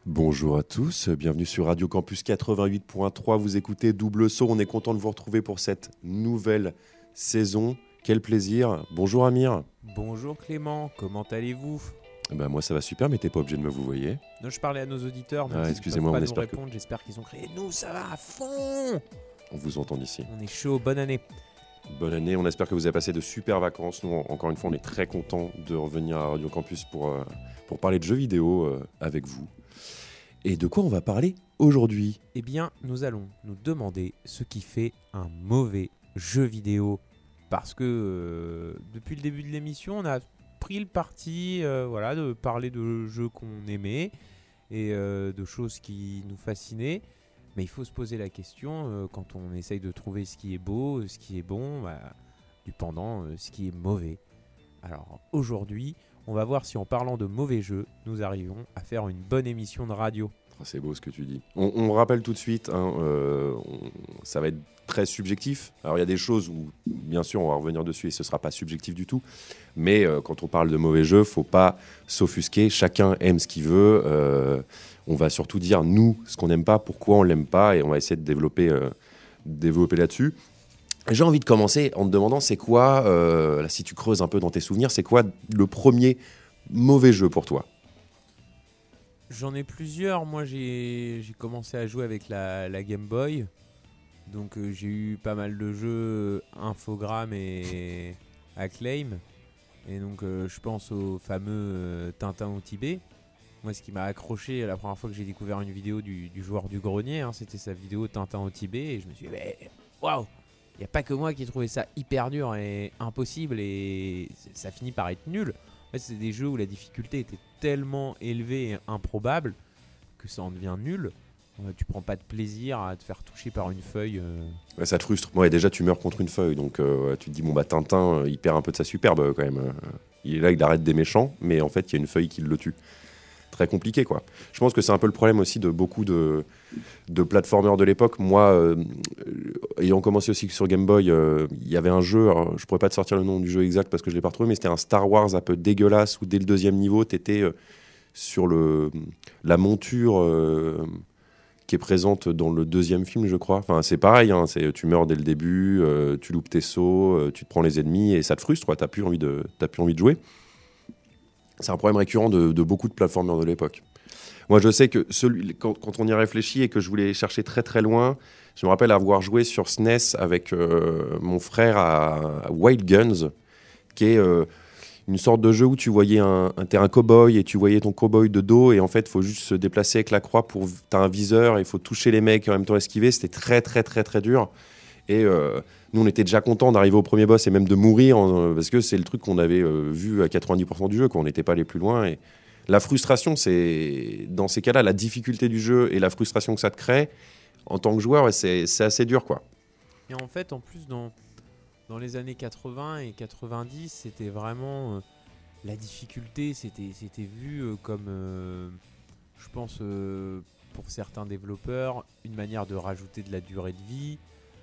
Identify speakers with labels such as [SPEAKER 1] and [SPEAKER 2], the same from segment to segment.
[SPEAKER 1] Bonjour à tous, bienvenue sur Radio Campus 88.3, vous écoutez Double Saut, on est content de vous retrouver pour cette nouvelle saison. Quel plaisir, bonjour Amir.
[SPEAKER 2] Bonjour Clément, comment allez-vous ?
[SPEAKER 1] Moi ça va super, mais t'es pas obligé de me vous voyez.
[SPEAKER 2] Non, je parlais à nos auditeurs, mais
[SPEAKER 1] excusez-moi,
[SPEAKER 2] pas
[SPEAKER 1] on
[SPEAKER 2] nous
[SPEAKER 1] espère
[SPEAKER 2] répondre, j'espère qu'ils ont crié « Nous, ça va à fond !»
[SPEAKER 1] On vous entend d'ici.
[SPEAKER 2] On est chaud, bonne année.
[SPEAKER 1] Bonne année, on espère que vous avez passé de super vacances. Nous, encore une fois, on est très contents de revenir à Radio Campus pour parler de jeux vidéo avec vous. Et de quoi on va parler aujourd'hui ?
[SPEAKER 2] Eh bien, nous allons nous demander ce qui fait un mauvais jeu vidéo. Parce que depuis le début de l'émission, on a pris le parti de parler de jeux qu'on aimait et de choses qui nous fascinaient. Mais il faut se poser la question, quand on essaye de trouver ce qui est beau, ce qui est bon, du pendant, ce qui est mauvais. Alors aujourd'hui, on va voir si en parlant de mauvais jeux, nous arrivons à faire une bonne émission de radio.
[SPEAKER 1] C'est beau ce que tu dis. On rappelle tout de suite, ça va être très subjectif. Alors il y a des choses où, bien sûr, on va revenir dessus et ce ne sera pas subjectif du tout. Mais quand on parle de mauvais jeux, il ne faut pas s'offusquer. Chacun aime ce qu'il veut. On va surtout dire, nous, ce qu'on n'aime pas, pourquoi on ne l'aime pas. Et on va essayer de développer là-dessus. J'ai envie de commencer en te demandant, c'est quoi, là, si tu creuses un peu dans tes souvenirs, c'est quoi le premier mauvais jeu pour toi ?
[SPEAKER 2] J'en ai plusieurs. Moi, j'ai commencé à jouer avec la Game Boy. Donc, j'ai eu pas mal de jeux Infogrames et Acclaim. Et donc, je pense au fameux Tintin au Tibet. Moi, ce qui m'a accroché la première fois que j'ai découvert une vidéo du joueur du grenier, c'était sa vidéo Tintin au Tibet. Et je me suis dit, waouh! Il n'y a pas que moi qui ai trouvé ça hyper dur et impossible. Et ça finit par être nul. En fait, c'est des jeux où la difficulté était tellement élevée et improbable que ça en devient nul. Tu prends pas de plaisir à te faire toucher par une feuille.
[SPEAKER 1] Ouais, ça te frustre. Ouais, déjà, tu meurs contre une feuille. Donc, tu te dis, Tintin, il perd un peu de sa superbe quand même. Il est là, il arrête des méchants. Mais en fait, il y a une feuille qui le tue. Très compliqué, quoi. Je pense que c'est un peu le problème aussi de beaucoup de platformers de l'époque. Moi, ayant commencé aussi sur Game Boy, il y avait un jeu, alors, je pourrais pas te sortir le nom du jeu exact parce que je l'ai pas retrouvé, mais c'était un Star Wars un peu dégueulasse où dès le deuxième niveau, tu étais sur la monture qui est présente dans le deuxième film, je crois. Enfin, c'est pareil, tu meurs dès le début, tu loupes tes sauts, tu te prends les ennemis et ça te frustre, quoi. T'as plus envie de jouer. C'est un problème récurrent de beaucoup de platformers de l'époque. Moi, je sais que quand on y réfléchit et que je voulais chercher très très loin, je me rappelle avoir joué sur SNES avec mon frère à Wild Guns, qui est une sorte de jeu où tu voyais t'es un cow-boy et tu voyais ton cow-boy de dos et en fait, il faut juste se déplacer avec la croix t'as un viseur et il faut toucher les mecs et en même temps esquiver. C'était très très très très dur. Et nous, on était déjà contents d'arriver au premier boss et même de mourir parce que c'est le truc qu'on avait vu à 90% du jeu, qu'on n'était pas allé plus loin. Et la frustration, c'est dans ces cas-là, la difficulté du jeu et la frustration que ça te crée, en tant que joueur, c'est assez dur, quoi.
[SPEAKER 2] Et en fait, en plus, dans les années 80 et 90, c'était vraiment la difficulté, c'était vu comme, je pense, pour certains développeurs, une manière de rajouter de la durée de vie.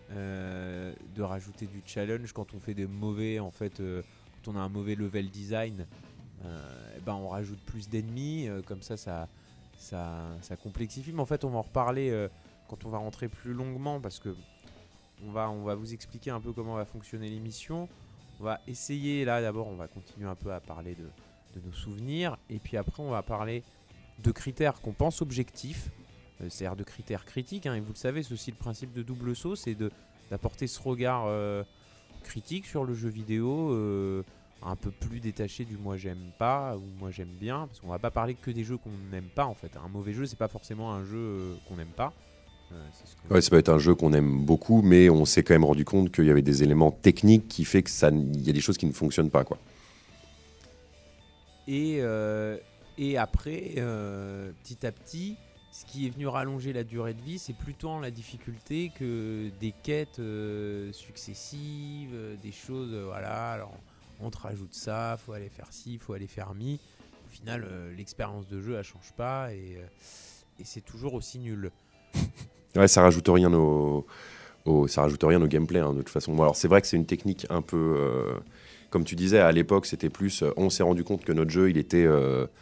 [SPEAKER 2] De rajouter du challenge quand on fait des mauvais quand on a un mauvais level design, on rajoute plus d'ennemis, comme ça complexifie. Mais en fait, on va en reparler quand on va rentrer plus longuement parce que on va vous expliquer un peu comment va fonctionner l'émission. On va essayer là d'abord, on va continuer un peu à parler de nos souvenirs et puis après on va parler de critères qu'on pense objectifs. C'est-à-dire de critères critiques, et vous le savez, c'est aussi le principe de Double Saut, c'est d'apporter ce regard critique sur le jeu vidéo, un peu plus détaché du moi j'aime pas ou moi j'aime bien, parce qu'on va pas parler que des jeux qu'on n'aime pas en fait. Un mauvais jeu, c'est pas forcément un jeu qu'on n'aime pas.
[SPEAKER 1] Ça peut être un jeu qu'on aime beaucoup, mais on s'est quand même rendu compte qu'il y avait des éléments techniques qui fait qu'il y a des choses qui ne fonctionnent pas, quoi.
[SPEAKER 2] Et après, petit à petit, ce qui est venu rallonger la durée de vie, c'est plutôt la difficulté que des quêtes successives, des choses, alors on te rajoute ça, faut aller faire ci, faut aller faire mi. Au final, l'expérience de jeu, elle change pas et c'est toujours aussi nul.
[SPEAKER 1] Ouais, ça rajoute rien au gameplay, de toute façon. Bon, alors c'est vrai que c'est une technique un peu, comme tu disais, à l'époque, c'était plus, on s'est rendu compte que notre jeu, il était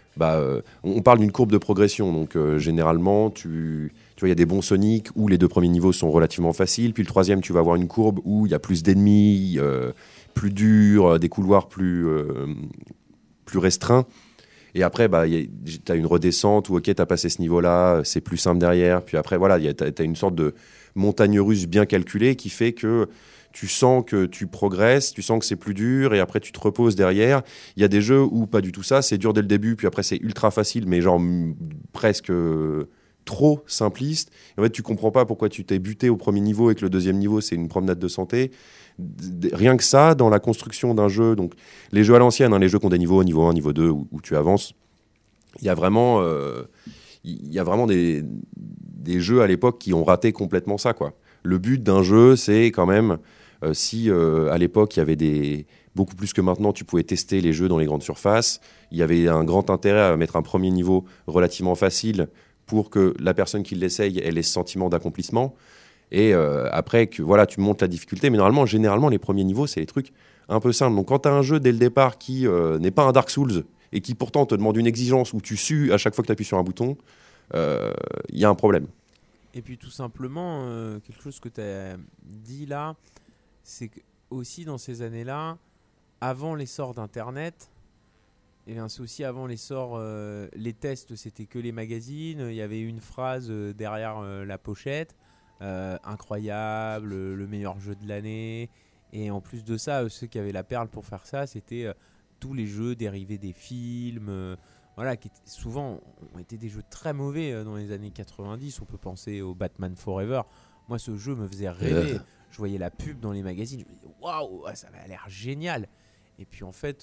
[SPEAKER 1] On parle d'une courbe de progression. Donc, généralement, tu vois, il y a des bons Sonic où les 2 premiers niveaux sont relativement faciles. Puis le 3e, tu vas avoir une courbe où il y a plus d'ennemis, plus durs, des couloirs plus restreints. Et après, tu as une redescente où, ok, tu as passé ce niveau-là, c'est plus simple derrière. Puis après, voilà, tu as une sorte de montagne russe bien calculée qui fait que tu sens que tu progresses, tu sens que c'est plus dur, et après tu te reposes derrière. Il y a des jeux où pas du tout ça, c'est dur dès le début, puis après c'est ultra facile, mais genre presque trop simpliste. Et en fait, tu comprends pas pourquoi tu t'es buté au premier niveau et que le 2e niveau, c'est une promenade de santé. Rien que ça, dans la construction d'un jeu, donc les jeux à l'ancienne, les jeux qui ont des niveaux, niveau 1, niveau 2, où tu avances, il y a vraiment des jeux à l'époque qui ont raté complètement ça, quoi. Le but d'un jeu, c'est quand même, si à l'époque, il y avait beaucoup plus que maintenant, tu pouvais tester les jeux dans les grandes surfaces, il y avait un grand intérêt à mettre un premier niveau relativement facile pour que la personne qui l'essaye ait ce sentiment d'accomplissement. Et après, tu montes la difficulté. Mais généralement, les premiers niveaux, c'est des trucs un peu simples. Donc quand tu as un jeu dès le départ qui n'est pas un Dark Souls et qui pourtant te demande une exigence où tu sues à chaque fois que tu appuies sur un bouton, il y a un problème.
[SPEAKER 2] Et puis tout simplement, quelque chose que tu as dit là, c'est que aussi dans ces années-là, avant l'essor d'Internet, et bien c'est aussi avant l'essor, les tests, c'était que les magazines, il y avait une phrase derrière la pochette, incroyable, le meilleur jeu de l'année. Et en plus de ça, ceux qui avaient la perle pour faire ça, c'était tous les jeux dérivés des films, qui souvent ont été des jeux très mauvais dans les années 90. On peut penser au Batman Forever. Moi, ce jeu me faisait rêver. Je voyais la pub dans les magazines, je me disais waouh, ça a l'air génial. Et puis en fait,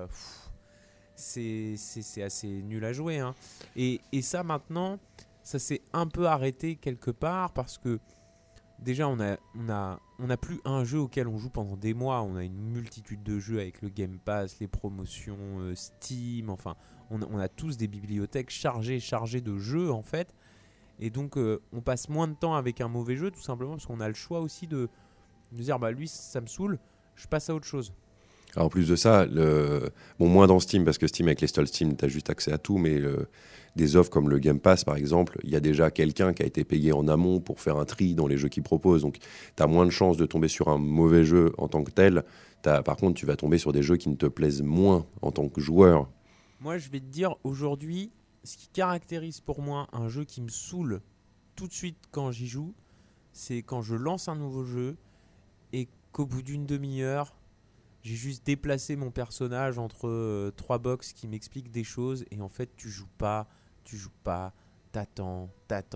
[SPEAKER 2] c'est assez nul à jouer, hein. Et ça maintenant, ça s'est un peu arrêté quelque part parce que déjà on a plus un jeu auquel on joue pendant des mois. On a une multitude de jeux avec le Game Pass, les promotions Steam. Enfin, on a tous des bibliothèques chargées de jeux en fait. Et donc on passe moins de temps avec un mauvais jeu tout simplement parce qu'on a le choix aussi de dire lui ça me saoule, je passe à autre chose.
[SPEAKER 1] Alors, en plus de ça, moins dans Steam, parce que Steam, avec les stalls Steam, tu as juste accès à tout, mais des offres comme le Game Pass, par exemple, il y a déjà quelqu'un qui a été payé en amont pour faire un tri dans les jeux qu'il propose. Donc, tu as moins de chances de tomber sur un mauvais jeu en tant que tel. Par contre, tu vas tomber sur des jeux qui ne te plaisent moins en tant que joueur.
[SPEAKER 2] Moi, je vais te dire, aujourd'hui, ce qui caractérise pour moi un jeu qui me saoule tout de suite quand j'y joue, c'est quand je lance un nouveau jeu et qu'au bout d'une demi-heure, j'ai juste déplacé mon personnage entre 3 box qui m'expliquent des choses et en fait tu joues pas, t'attends,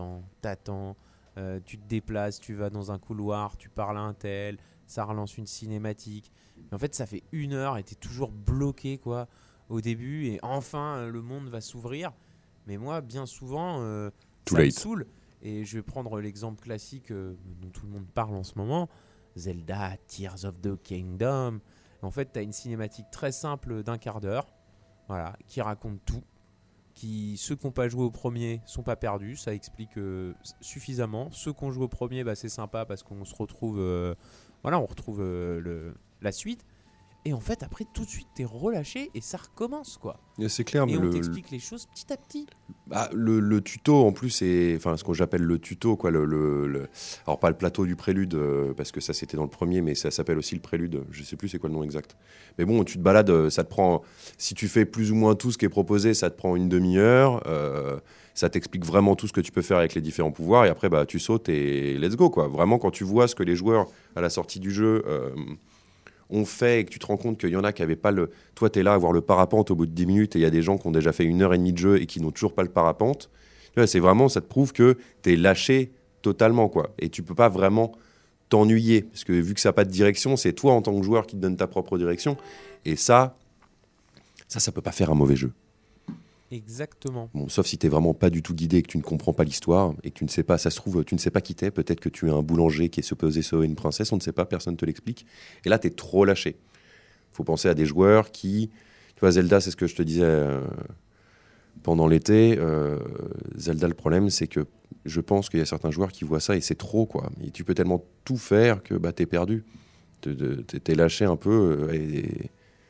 [SPEAKER 2] tu te déplaces, tu vas dans un couloir, tu parles à un tel, ça relance une cinématique. Mais en fait ça fait 1 heure et t'es toujours bloqué quoi au début et enfin le monde va s'ouvrir. Mais moi bien souvent ça me saoule. Et je vais prendre l'exemple classique dont tout le monde parle en ce moment, Zelda Tears of the Kingdom. En fait, tu as une cinématique très simple d'1 quart d'heure, qui raconte tout. Ceux qui n'ont pas joué au premier sont pas perdus, ça explique suffisamment. Ceux qui ont joué au premier, c'est sympa parce qu'on se retrouve, on retrouve la suite. Et en fait, après, tout de suite, t'es relâché et ça recommence, quoi.
[SPEAKER 1] C'est clair,
[SPEAKER 2] et on t'explique les choses petit à petit.
[SPEAKER 1] Le tuto, en plus, c'est ce que j'appelle le tuto, quoi. Alors, pas le plateau du prélude, parce que ça, c'était dans le premier, mais ça s'appelle aussi le prélude. Je sais plus c'est quoi le nom exact. Mais bon, tu te balades, ça te prend... Si tu fais plus ou moins tout ce qui est proposé, ça te prend une demi-heure. Ça t'explique vraiment tout ce que tu peux faire avec les différents pouvoirs. Et après, tu sautes et let's go, quoi. Vraiment, quand tu vois ce que les joueurs, à la sortie du jeu... on fait et que tu te rends compte qu'il y en a qui n'avaient pas le... Toi, tu es là à voir le parapente au bout de 10 minutes et il y a des gens qui ont déjà fait 1h30 de jeu et qui n'ont toujours pas le parapente. C'est vraiment, ça te prouve que tu es lâché totalement, quoi. Et tu peux pas vraiment t'ennuyer parce que vu que ça n'a pas de direction, c'est toi en tant que joueur qui te donne ta propre direction. Et ça peut pas faire un mauvais jeu.
[SPEAKER 2] Exactement.
[SPEAKER 1] Bon, sauf si t'es vraiment pas du tout guidé et que tu ne comprends pas l'histoire et que tu ne sais pas, ça se trouve, tu ne sais pas qui t'es. Peut-être que tu es un boulanger qui est supposé sauver une princesse, on ne sait pas, personne te l'explique. Et là, t'es trop lâché. Faut penser à des joueurs qui... Tu vois, Zelda, c'est ce que je te disais pendant l'été. Zelda, le problème, c'est que je pense qu'il y a certains joueurs qui voient ça et c'est trop, quoi. Et tu peux tellement tout faire que t'es perdu. T'es lâché un peu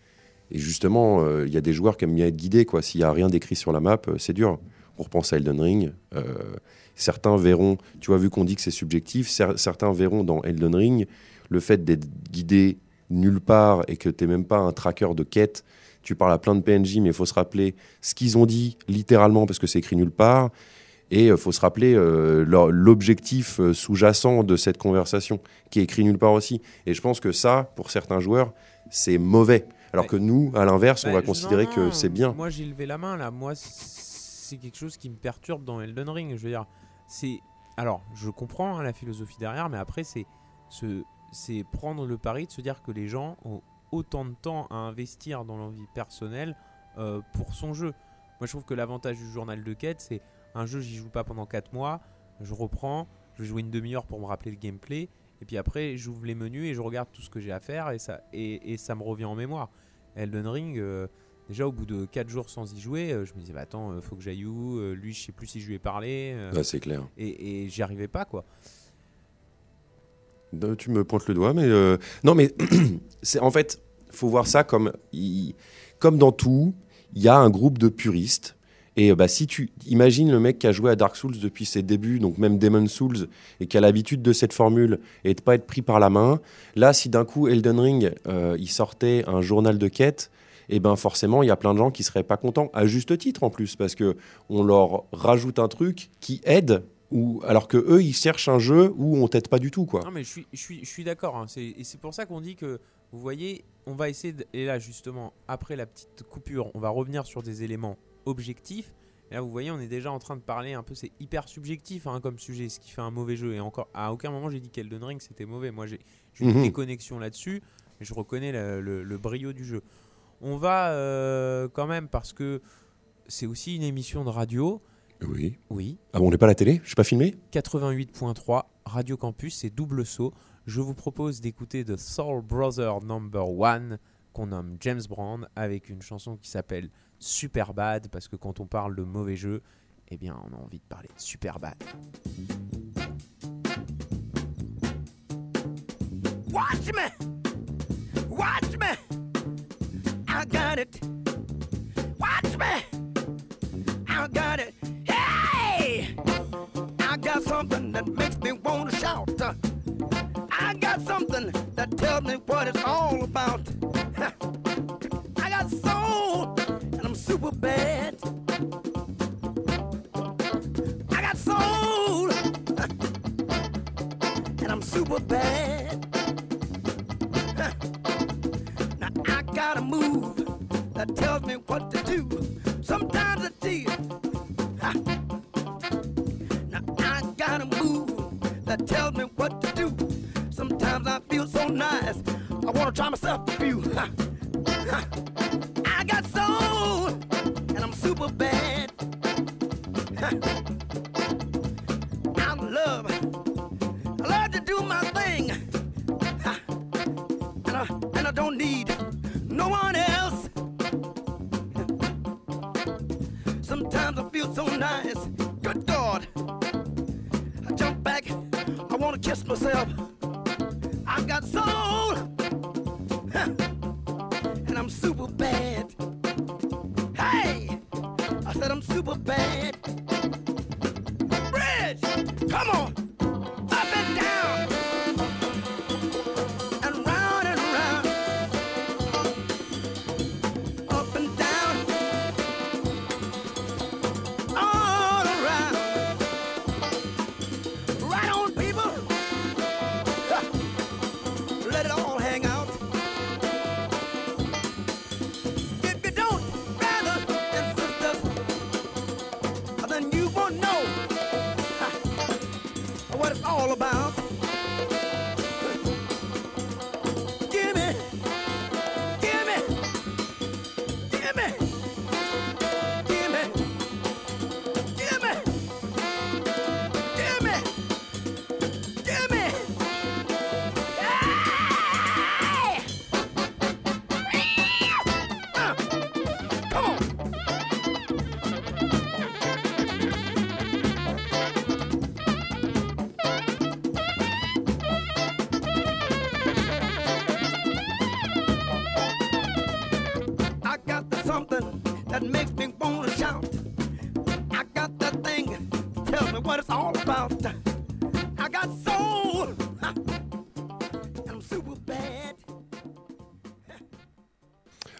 [SPEAKER 1] Et justement, il y a des joueurs qui aiment bien être guidés, quoi. S'il n'y a rien d'écrit sur la map, c'est dur. On repense à Elden Ring. Certains verront, tu vois, vu qu'on dit que c'est subjectif, certains verront dans Elden Ring le fait d'être guidé nulle part et que tu n'es même pas un tracker de quête. Tu parles à plein de PNJ, mais il faut se rappeler ce qu'ils ont dit littéralement parce que c'est écrit nulle part. Et il faut se rappeler l'objectif sous-jacent de cette conversation qui est écrit nulle part aussi. Et je pense que ça, pour certains joueurs, c'est mauvais. Alors que nous, à l'inverse, on va considérer que c'est bien.
[SPEAKER 2] Moi, j'ai levé la main là. Moi, c'est quelque chose qui me perturbe dans Elden Ring. Je veux dire, alors, je comprends la philosophie derrière, mais après, c'est prendre le pari de se dire que les gens ont autant de temps à investir dans leur vie personnelle pour son jeu. Moi, je trouve que l'avantage du journal de quête, c'est un jeu, j'y joue pas pendant 4 mois, je reprends, je vais jouer une demi-heure pour me rappeler le gameplay, et puis après, j'ouvre les menus et je regarde tout ce que j'ai à faire, et ça me revient en mémoire. Elden Ring, déjà au bout de 4 jours sans y jouer, je me disais, bah attends, faut que j'aille où, lui, je sais plus si je lui ai parlé.
[SPEAKER 1] C'est clair.
[SPEAKER 2] Et j'y arrivais pas, quoi.
[SPEAKER 1] Tu me pointes le doigt, mais non, mais en fait, faut voir ça comme dans tout, il y a un groupe de puristes. Et si tu imagines le mec qui a joué à Dark Souls depuis ses débuts, donc même Demon's Souls, et qui a l'habitude de cette formule et de pas être pris par la main, là, si d'un coup Elden Ring, il sortait un journal de quête, et ben forcément, il y a plein de gens qui seraient pas contents, à juste titre en plus, parce que on leur rajoute un truc qui aide. Alors que eux, ils cherchent un jeu où on t'aide pas du tout, quoi.
[SPEAKER 2] Non, mais je suis d'accord. Hein. Et c'est pour ça qu'on dit que, vous voyez, on va essayer. Et là, justement, après la petite coupure, on va revenir sur des éléments objectifs. Et là, vous voyez, on est déjà en train de parler un peu. C'est hyper subjectif comme sujet, ce qui fait un mauvais jeu. Et encore, à aucun moment, j'ai dit qu'Elden Ring c'était mauvais. Moi, j'ai une déconnexion là-dessus, mais je reconnais le brio du jeu. On va quand même, parce que c'est aussi une émission de radio. Oui.
[SPEAKER 1] Ah bon, on n'est pas à la télé? Je suis pas filmé?
[SPEAKER 2] 88.3 Radio Campus, c'est double saut. Je vous propose d'écouter The Soul Brother No. 1 qu'on nomme James Brown avec une chanson qui s'appelle Superbad, parce que quand on parle de mauvais jeu, eh bien on a envie de parler de Superbad.
[SPEAKER 3] Watch me, watch me, I got it. Watch me, I got it. Hey, I got something that makes me want to shout. I got something that tells me what it's all about. I got soul and I'm super bad. I got soul and I'm super bad. Now I got a move that tells me what to do. Sometimes it's easy. Now I got a move that tells me what to do. Sometimes I feel so nice, I wanna try myself a few. I got soul, and I'm super bad. I love to do my thing. And I don't need no one else. Sometimes I feel so nice, good God. I jump back, I wanna kiss myself. I got soul, and I'm super bad. Hey, I said I'm super bad. Bridge, come on, up and down, and round and round, up and down, all around. Right on, people. Let it all hang out. If you don't, brothers and sisters, then you won't know what it's all about. Give me, give me, give me, give me, give me, give me, give me. Hey! Come on.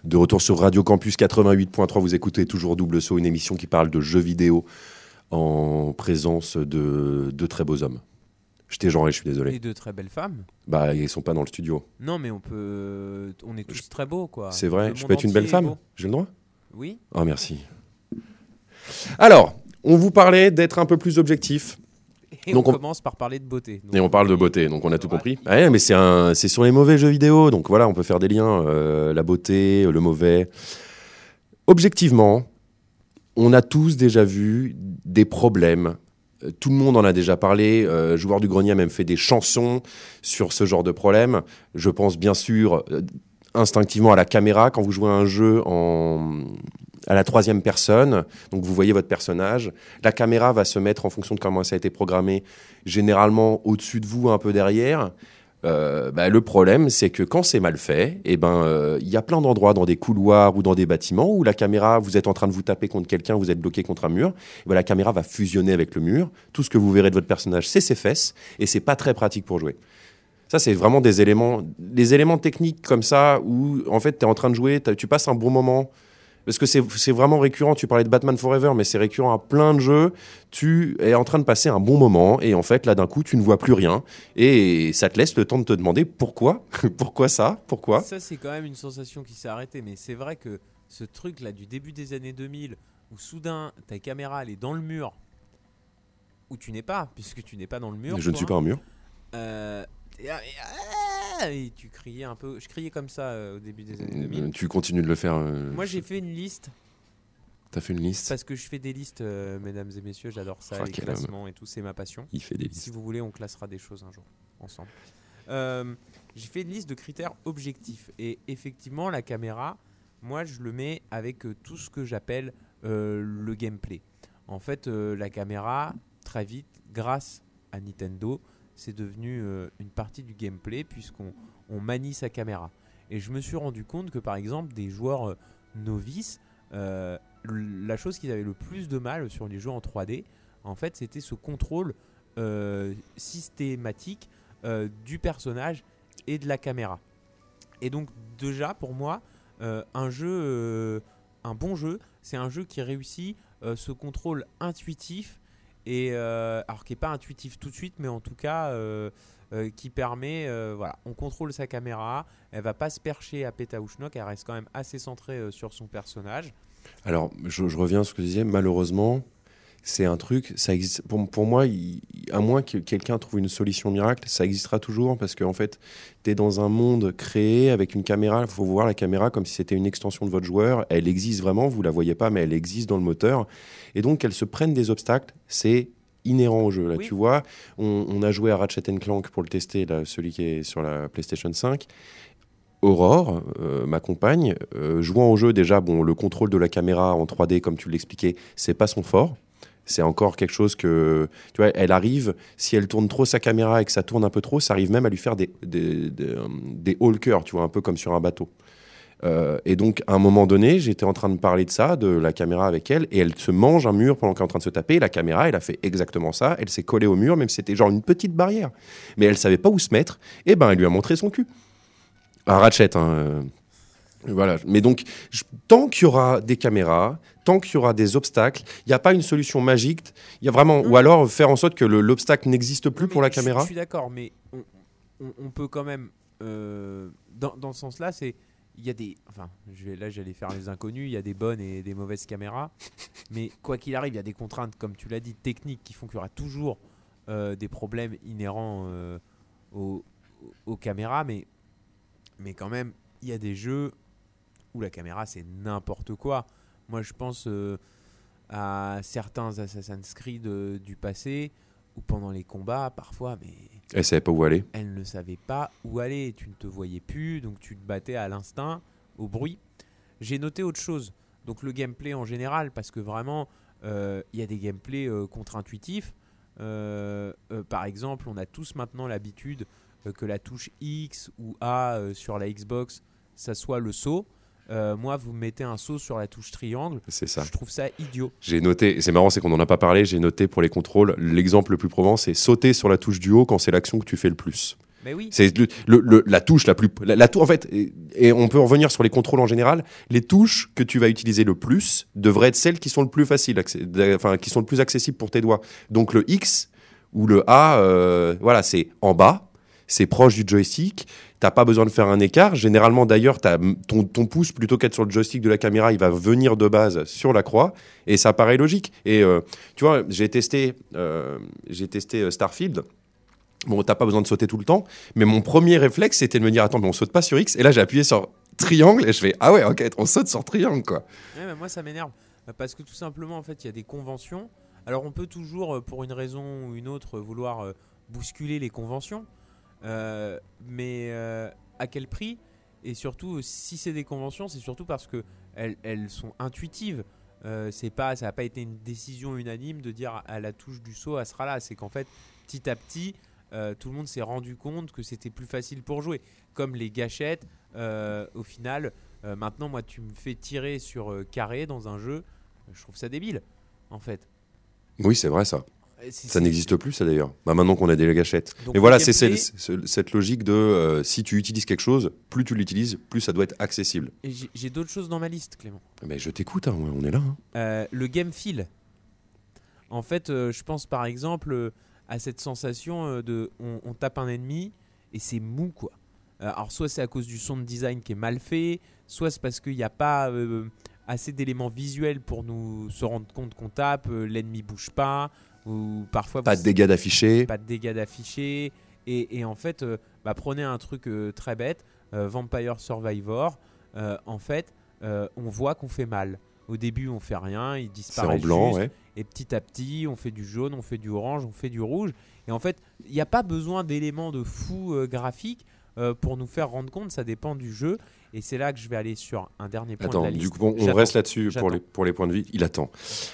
[SPEAKER 1] De retour sur Radio Campus 88.3, vous écoutez toujours Double Saut, une émission qui parle de jeux vidéo en présence de deux très beaux hommes. Je t'ai genré, je suis désolé.
[SPEAKER 2] Et de très belles femmes.
[SPEAKER 1] Bah, ils sont pas dans le studio.
[SPEAKER 2] Non, mais on est tous très beaux, quoi.
[SPEAKER 1] C'est vrai,
[SPEAKER 2] Le
[SPEAKER 1] je
[SPEAKER 2] monde
[SPEAKER 1] peux être une belle
[SPEAKER 2] entier est
[SPEAKER 1] femme.
[SPEAKER 2] beau.
[SPEAKER 1] J'ai le droit ?
[SPEAKER 2] Oui.
[SPEAKER 1] Ah, merci. Alors, on vous parlait d'être un peu plus objectif.
[SPEAKER 2] Et
[SPEAKER 1] Donc
[SPEAKER 2] on
[SPEAKER 1] on-
[SPEAKER 2] commence par parler de beauté. Donc,
[SPEAKER 1] Et on parle de beauté, donc on a tout
[SPEAKER 2] Voilà.
[SPEAKER 1] compris. Ouais, mais c'est sur les mauvais jeux vidéo, donc voilà, on peut faire des liens, la beauté, le mauvais. Objectivement, on a tous déjà vu des problèmes. Tout le monde en a déjà parlé. Joueur du Grenier a même fait des chansons sur ce genre de problème. Je pense bien sûr instinctivement à la caméra quand vous jouez à un jeu à la troisième personne. Donc vous voyez votre personnage. La caméra va se mettre en fonction de comment ça a été programmé, généralement au-dessus de vous, un peu derrière. Le problème, c'est que quand c'est mal fait, il y a plein d'endroits dans des couloirs ou dans des bâtiments où la caméra, vous êtes en train de vous taper contre quelqu'un, vous êtes bloqué contre un mur, la caméra va fusionner avec le mur. Tout ce que vous verrez de votre personnage, c'est ses fesses, et c'est pas très pratique pour jouer. Ça, c'est vraiment des éléments techniques comme ça où, en fait, tu es en train de jouer, tu passes un bon moment. Parce que c'est vraiment récurrent. Tu parlais de Batman Forever, mais c'est récurrent à plein de jeux. Tu es en train de passer un bon moment et en fait, là, d'un coup, tu ne vois plus rien. Et ça te laisse le temps de te demander pourquoi. Pourquoi ça ? Pourquoi ?
[SPEAKER 2] Ça, c'est quand même une sensation qui s'est arrêtée. Mais c'est vrai que ce truc-là du début des années 2000, où soudain, ta caméra, elle est dans le mur, où tu n'es pas, puisque tu n'es pas dans le mur.
[SPEAKER 1] Je ne suis pas un mur.
[SPEAKER 2] Et tu criais un peu. Je criais comme ça au début des années 2000.
[SPEAKER 1] Tu continues de le faire.
[SPEAKER 2] Moi, j'ai fait une liste.
[SPEAKER 1] T'as fait une liste ?
[SPEAKER 2] Parce que je fais des listes, mesdames et messieurs, j'adore ça,
[SPEAKER 1] Ah,
[SPEAKER 2] les
[SPEAKER 1] quel
[SPEAKER 2] classements et tout, c'est ma passion.
[SPEAKER 1] Il fait des listes.
[SPEAKER 2] Si vous voulez, on classera des choses un jour, ensemble. J'ai fait une liste de critères objectifs. Et effectivement, la caméra, moi, je le mets avec tout ce que j'appelle le gameplay. En fait, la caméra, très vite, grâce à Nintendo, c'est devenu une partie du gameplay puisqu'on manie sa caméra. Et je me suis rendu compte que, par exemple, des joueurs novices, la chose qu'ils avaient le plus de mal sur les jeux en 3D, en fait, c'était ce contrôle systématique du personnage et de la caméra. Et donc, déjà, pour moi, un bon jeu, c'est un jeu qui réussit ce contrôle intuitif, alors qui n'est pas intuitif tout de suite, mais en tout cas qui permet, on contrôle sa caméra, elle va pas se percher à pétaouchnok, elle reste quand même assez centrée sur son personnage.
[SPEAKER 1] Alors, je reviens sur ce que je disais. Malheureusement, c'est un truc, ça existe. Pour moi, à moins que quelqu'un trouve une solution miracle, ça existera toujours parce qu'en fait, tu es dans un monde créé avec une caméra. Il faut voir la caméra comme si c'était une extension de votre joueur. Elle existe vraiment, vous la voyez pas, mais elle existe dans le moteur. Et donc, qu'elle se prenne des obstacles, c'est inhérent au jeu. Là,
[SPEAKER 2] Oui.
[SPEAKER 1] tu vois, on a joué à Ratchet & Clank pour le tester, là, celui qui est sur la PlayStation 5. Aurore, ma compagne, jouant au jeu, déjà, le contrôle de la caméra en 3D, comme tu l'expliquais, c'est pas son fort. C'est encore quelque chose que, tu vois, elle arrive, si elle tourne trop sa caméra et que ça tourne un peu trop, ça arrive même à lui faire des haulkers, tu vois, un peu comme sur un bateau. Et donc, à un moment donné, j'étais en train de parler de ça, de la caméra avec elle, et elle se mange un mur pendant qu'elle est en train de se taper. Et la caméra, elle a fait exactement ça. Elle s'est collée au mur, même si c'était genre une petite barrière. Mais elle savait pas où se mettre. Et elle lui a montré son cul. Un Ratchet, voilà. Mais donc, tant qu'il y aura des caméras, tant qu'il y aura des obstacles, il n'y a pas une solution magique. Il y a vraiment, ou alors faire en sorte que l'obstacle n'existe plus
[SPEAKER 2] Non,
[SPEAKER 1] pour
[SPEAKER 2] mais
[SPEAKER 1] la caméra.
[SPEAKER 2] Je suis d'accord, mais on peut quand même, dans ce sens-là, il y a des, j'allais faire les inconnus, il y a des bonnes et des mauvaises caméras, mais quoi qu'il arrive, il y a des contraintes, comme tu l'as dit, techniques, qui font qu'il y aura toujours des problèmes inhérents aux caméras, mais quand même, il y a des jeux où la caméra c'est n'importe quoi. Moi je pense à certains Assassin's Creed du passé où pendant les combats parfois
[SPEAKER 1] Elle savait pas où aller.
[SPEAKER 2] elle ne savait pas où aller, tu ne te voyais plus, donc tu te battais à l'instinct, au bruit. J'ai noté autre chose, donc le gameplay en général, parce que vraiment il y a des gameplays contre-intuitifs. Par exemple, on a tous maintenant l'habitude que la touche X ou A sur la Xbox, ça soit le saut. Moi, vous mettez un saut sur la touche triangle.
[SPEAKER 1] C'est ça.
[SPEAKER 2] Je trouve ça idiot.
[SPEAKER 1] J'ai noté, et c'est marrant, c'est qu'on n'en a pas parlé, j'ai noté pour les contrôles, l'exemple le plus probant, c'est sauter sur la touche du haut quand c'est l'action que tu fais le plus.
[SPEAKER 2] Mais oui.
[SPEAKER 1] C'est la touche la plus. En fait, et on peut revenir sur les contrôles en général. Les touches que tu vas utiliser le plus devraient être celles qui sont le plus faciles, qui sont le plus accessibles pour tes doigts. Donc le X ou le A, voilà, c'est en bas, c'est proche du joystick. T'as pas besoin de faire un écart. Généralement, d'ailleurs, ton pouce, plutôt qu'être sur le joystick de la caméra, il va venir de base sur la croix. Et ça paraît logique. Et tu vois, j'ai testé Starfield. Bon, t'as pas besoin de sauter tout le temps. Mais mon premier réflexe, c'était de me dire, attends, mais on saute pas sur X. Et là, j'ai appuyé sur triangle et je fais, ah ouais, ok, on saute sur triangle, quoi.
[SPEAKER 2] Ouais, mais moi, ça m'énerve. Parce que tout simplement, en fait, il y a des conventions. Alors, on peut toujours, pour une raison ou une autre, vouloir bousculer les conventions. Mais à quel prix? Et surtout, si c'est des conventions, c'est surtout parce que elles sont intuitives. Ça n'a pas été une décision unanime de dire à la touche du saut, elle sera là. C'est qu'en fait, petit à petit, tout le monde s'est rendu compte que c'était plus facile pour jouer. Comme les gâchettes, au final, maintenant, moi, tu me fais tirer sur carré dans un jeu, je trouve ça débile, en fait.
[SPEAKER 1] Oui, c'est vrai, ça. Ça n'existe plus, ça d'ailleurs. Maintenant qu'on a des gâchettes.
[SPEAKER 2] Donc,
[SPEAKER 1] mais voilà,
[SPEAKER 2] gameplay,
[SPEAKER 1] c'est cette logique de si tu utilises quelque chose, plus tu l'utilises, plus ça doit être accessible.
[SPEAKER 2] Et j'ai d'autres choses dans ma liste, Clément.
[SPEAKER 1] Mais je t'écoute, hein, on est là. Hein.
[SPEAKER 2] Le game feel. En fait, je pense par exemple à cette sensation de on tape un ennemi et c'est mou, quoi. Alors soit c'est à cause du sound design qui est mal fait, soit c'est parce qu'il n'y a pas assez d'éléments visuels pour nous se rendre compte qu'on tape, l'ennemi bouge pas, ou parfois
[SPEAKER 1] pas de dégâts d'affiché.
[SPEAKER 2] Pas de dégâts d'affiché. Et en fait, prenez un truc très bête, Vampire Survivor. En fait, on voit qu'on fait mal. Au début, on fait rien, il disparaît
[SPEAKER 1] c'est en blanc,
[SPEAKER 2] juste,
[SPEAKER 1] ouais.
[SPEAKER 2] Et petit à petit, on fait du jaune, on fait du orange, on fait du rouge. Et en fait, il n'y a pas besoin d'éléments de fou graphiques pour nous faire rendre compte, ça dépend du jeu. Et c'est là que je vais aller sur un dernier point de la liste.
[SPEAKER 1] Du coup, on reste là-dessus pour les points de vie. Il attend.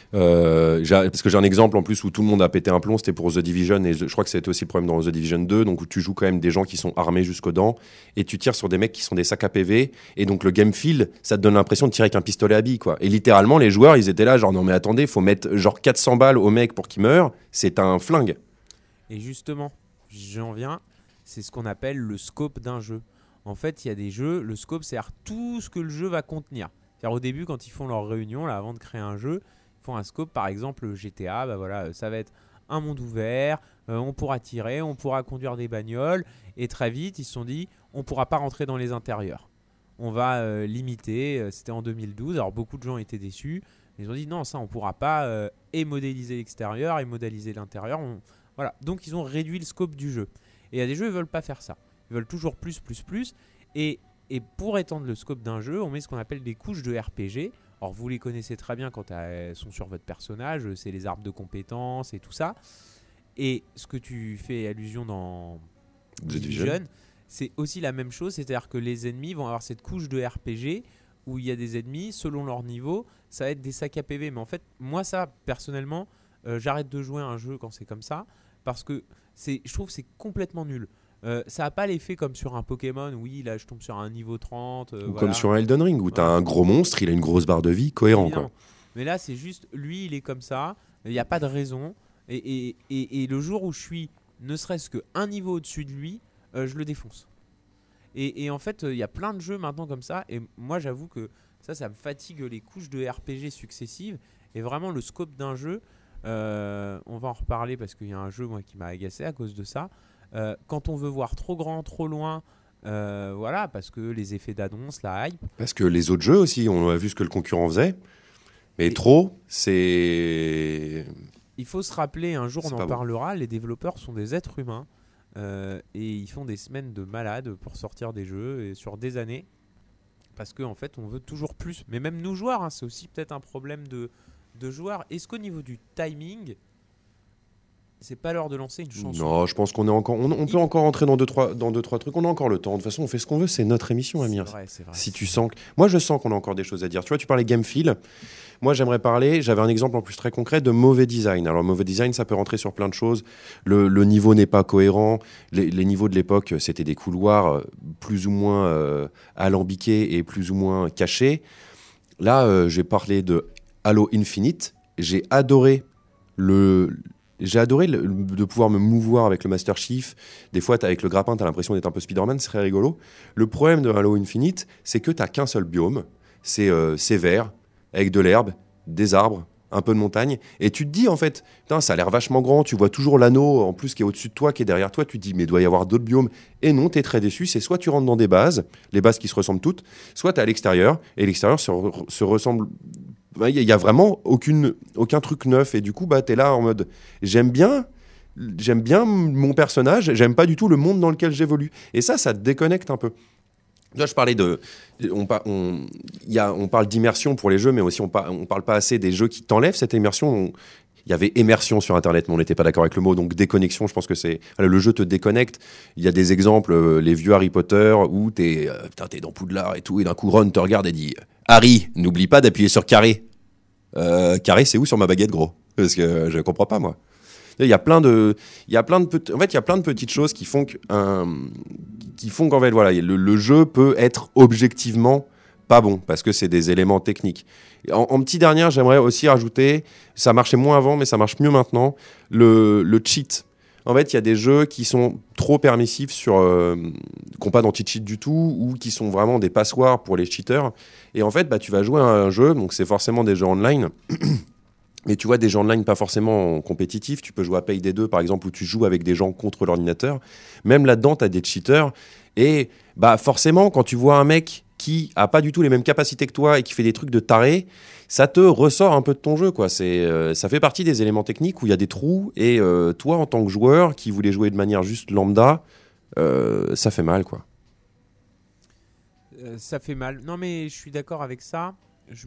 [SPEAKER 1] Parce que j'ai un exemple en plus où tout le monde a pété un plomb, c'était pour The Division, et je crois que ça a été aussi le problème dans The Division 2, donc où tu joues quand même des gens qui sont armés jusqu'aux dents, et tu tires sur des mecs qui sont des sacs à PV, et donc le game feel, ça te donne l'impression de tirer avec un pistolet à billes, quoi. Et littéralement, les joueurs, ils étaient là, genre non mais attendez, faut mettre genre 400 balles au mec pour qu'il meure, c'est un flingue.
[SPEAKER 2] Et justement, j'en viens, c'est ce qu'on appelle le scope d'un jeu. En fait, il y a des jeux, le scope, c'est tout ce que le jeu va contenir. C'est-à-dire au début, quand ils font leur réunion, là, avant de créer un jeu, ils font un scope, par exemple GTA, voilà, ça va être un monde ouvert, on pourra tirer, on pourra conduire des bagnoles, et très vite, ils se sont dit, on ne pourra pas rentrer dans les intérieurs. On va limiter, c'était en 2012, alors beaucoup de gens étaient déçus, ils ont dit non, ça on ne pourra pas et modéliser l'extérieur et modéliser l'intérieur. Voilà. Donc ils ont réduit le scope du jeu. Et il y a des jeux, ils ne veulent pas faire ça. Ils veulent toujours plus. Et pour étendre le scope d'un jeu, on met ce qu'on appelle des couches de RPG. Alors vous les connaissez très bien quand elles sont sur votre personnage, c'est les arbres de compétences et tout ça. Et ce que tu fais allusion dans The Division, c'est aussi la même chose, c'est-à-dire que les ennemis vont avoir cette couche de RPG où il y a des ennemis, selon leur niveau, ça va être des sacs à PV. Mais en fait, moi ça, personnellement, j'arrête de jouer à un jeu quand c'est comme ça, parce que je trouve que c'est complètement nul. Ça n'a pas l'effet comme sur un Pokémon, oui, là je tombe sur un niveau 30.
[SPEAKER 1] Ou voilà. Comme sur un Elden Ring, où tu as un gros monstre, il a une grosse barre de vie, cohérent. Quoi.
[SPEAKER 2] Mais là, c'est juste, lui, il est comme ça, il n'y a pas de raison. Et le jour où je suis, ne serait-ce qu'un niveau au-dessus de lui, je le défonce. Et en fait, il y a plein de jeux maintenant comme ça, et moi j'avoue que ça me fatigue les couches de RPG successives, et vraiment le scope d'un jeu, on va en reparler parce qu'il y a un jeu moi, qui m'a agacé à cause de ça. Quand on veut voir trop grand, trop loin, voilà, parce que les effets d'annonce, la hype.
[SPEAKER 1] Parce que les autres jeux aussi, on a vu ce que le concurrent faisait. Mais trop, c'est...
[SPEAKER 2] Il faut se rappeler, un jour on en parlera, les développeurs sont des êtres humains et ils font des semaines de malades pour sortir des jeux et sur des années. Parce qu'en fait, on veut toujours plus. Mais même nous joueurs, hein, c'est aussi peut-être un problème de joueurs. Est-ce qu'au niveau du timing... C'est pas l'heure de lancer une chanson.
[SPEAKER 1] Non, je pense qu'on est encore, on peut encore entrer dans deux trois trucs. On a encore le temps. De toute façon, on fait ce qu'on veut. C'est notre émission, Amir.
[SPEAKER 2] C'est vrai.
[SPEAKER 1] Si tu sens, moi, je sens qu'on a encore des choses à dire. Tu vois, tu parlais game feel. Moi, j'aimerais parler. J'avais un exemple en plus très concret de mauvais design. Alors, mauvais design, ça peut rentrer sur plein de choses. Le niveau n'est pas cohérent. Les niveaux de l'époque, c'était des couloirs plus ou moins alambiqués et plus ou moins cachés. Là, j'ai parlé de Halo Infinite. J'ai adoré J'ai adoré de pouvoir me mouvoir avec le Master Chief. Des fois, avec le grappin, t'as l'impression d'être un peu Spider-Man, c'est très rigolo. Le problème de Halo Infinite, c'est que t'as qu'un seul biome. C'est vert, avec de l'herbe, des arbres, un peu de montagne. Et tu te dis, en fait, putain, ça a l'air vachement grand. Tu vois toujours l'anneau, en plus, qui est au-dessus de toi, qui est derrière toi. Tu te dis, mais il doit y avoir d'autres biomes. Et non, t'es très déçu. C'est soit tu rentres dans des bases, les bases qui se ressemblent toutes, soit t'es à l'extérieur, et l'extérieur se ressemble. Il y a vraiment aucun truc neuf. Et du coup, t'es là en mode, j'aime bien mon personnage, j'aime pas du tout le monde dans lequel j'évolue. Et ça te déconnecte un peu. Là, je parlais on parle d'immersion pour les jeux, mais aussi on parle pas assez des jeux qui t'enlèvent cette immersion. Il y avait immersion sur Internet, mais on n'était pas d'accord avec le mot. Donc déconnexion, je pense que le jeu te déconnecte. Il y a des exemples, les vieux Harry Potter, où t'es dans Poudlard et tout, et d'un coup Ron te regarde et dit « Harry, n'oublie pas d'appuyer sur carré. » Carré, c'est où sur ma baguette, gros? Parce que je comprends pas, moi. Il y a plein de petites choses qui font qu'en fait, voilà, le jeu peut être objectivement pas bon, parce que c'est des éléments techniques. En petit dernier, j'aimerais aussi rajouter, ça marchait moins avant, mais ça marche mieux maintenant, le cheat. En fait, il y a des jeux qui sont trop permissifs, qui n'ont pas d'anti-cheat du tout, ou qui sont vraiment des passoires pour les cheaters. Et en fait, tu vas jouer à un jeu, donc c'est forcément des jeux online. Mais tu vois, des jeux online pas forcément compétitifs. Tu peux jouer à Payday 2, par exemple, où tu joues avec des gens contre l'ordinateur. Même là-dedans, tu as des cheaters. Et forcément, quand tu vois un mec qui a pas du tout les mêmes capacités que toi et qui fait des trucs de taré, ça te ressort un peu de ton jeu, quoi. Ça fait partie des éléments techniques où il y a des trous. Et toi, en tant que joueur qui voulait jouer de manière juste lambda, ça fait mal, quoi.
[SPEAKER 2] Ça fait mal. Non, mais je suis d'accord avec ça.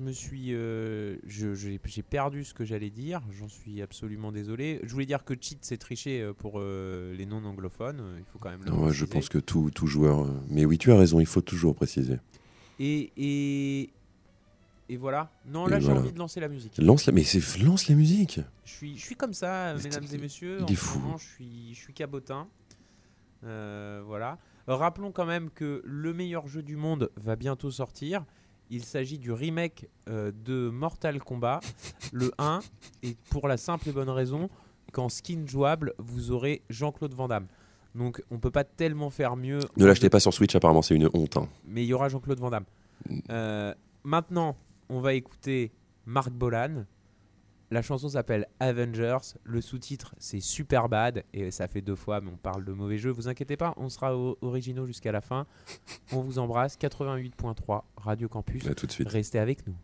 [SPEAKER 2] J'ai perdu ce que j'allais dire. J'en suis absolument désolé. Je voulais dire que cheat, c'est tricher pour les non-anglophones. Il faut quand même le préciser.
[SPEAKER 1] Je pense que tout joueur... Mais oui, tu as raison, il faut toujours préciser.
[SPEAKER 2] Et voilà. Non, là, j'ai envie de lancer la musique.
[SPEAKER 1] Lance la musique.
[SPEAKER 2] Je suis comme ça, mesdames et messieurs.
[SPEAKER 1] Il est fou.
[SPEAKER 2] Je suis cabotin. Voilà. Rappelons quand même que le meilleur jeu du monde va bientôt sortir. Il s'agit du remake de Mortal Kombat, le 1, et pour la simple et bonne raison qu'en skin jouable, vous aurez Jean-Claude Van Damme. Donc on peut pas tellement faire mieux.
[SPEAKER 1] Ne l'achetez pas sur Switch, apparemment c'est une honte. Hein.
[SPEAKER 2] Mais il y aura Jean-Claude Van Damme. Maintenant, on va écouter Marc Bolan. La chanson s'appelle Avengers. Le sous-titre, c'est Superbad. Et ça fait 2 fois, mais on parle de mauvais jeux. Vous inquiétez pas, on sera originaux jusqu'à la fin. On vous embrasse. 88.3 Radio Campus.
[SPEAKER 1] À tout de suite.
[SPEAKER 2] Restez avec nous.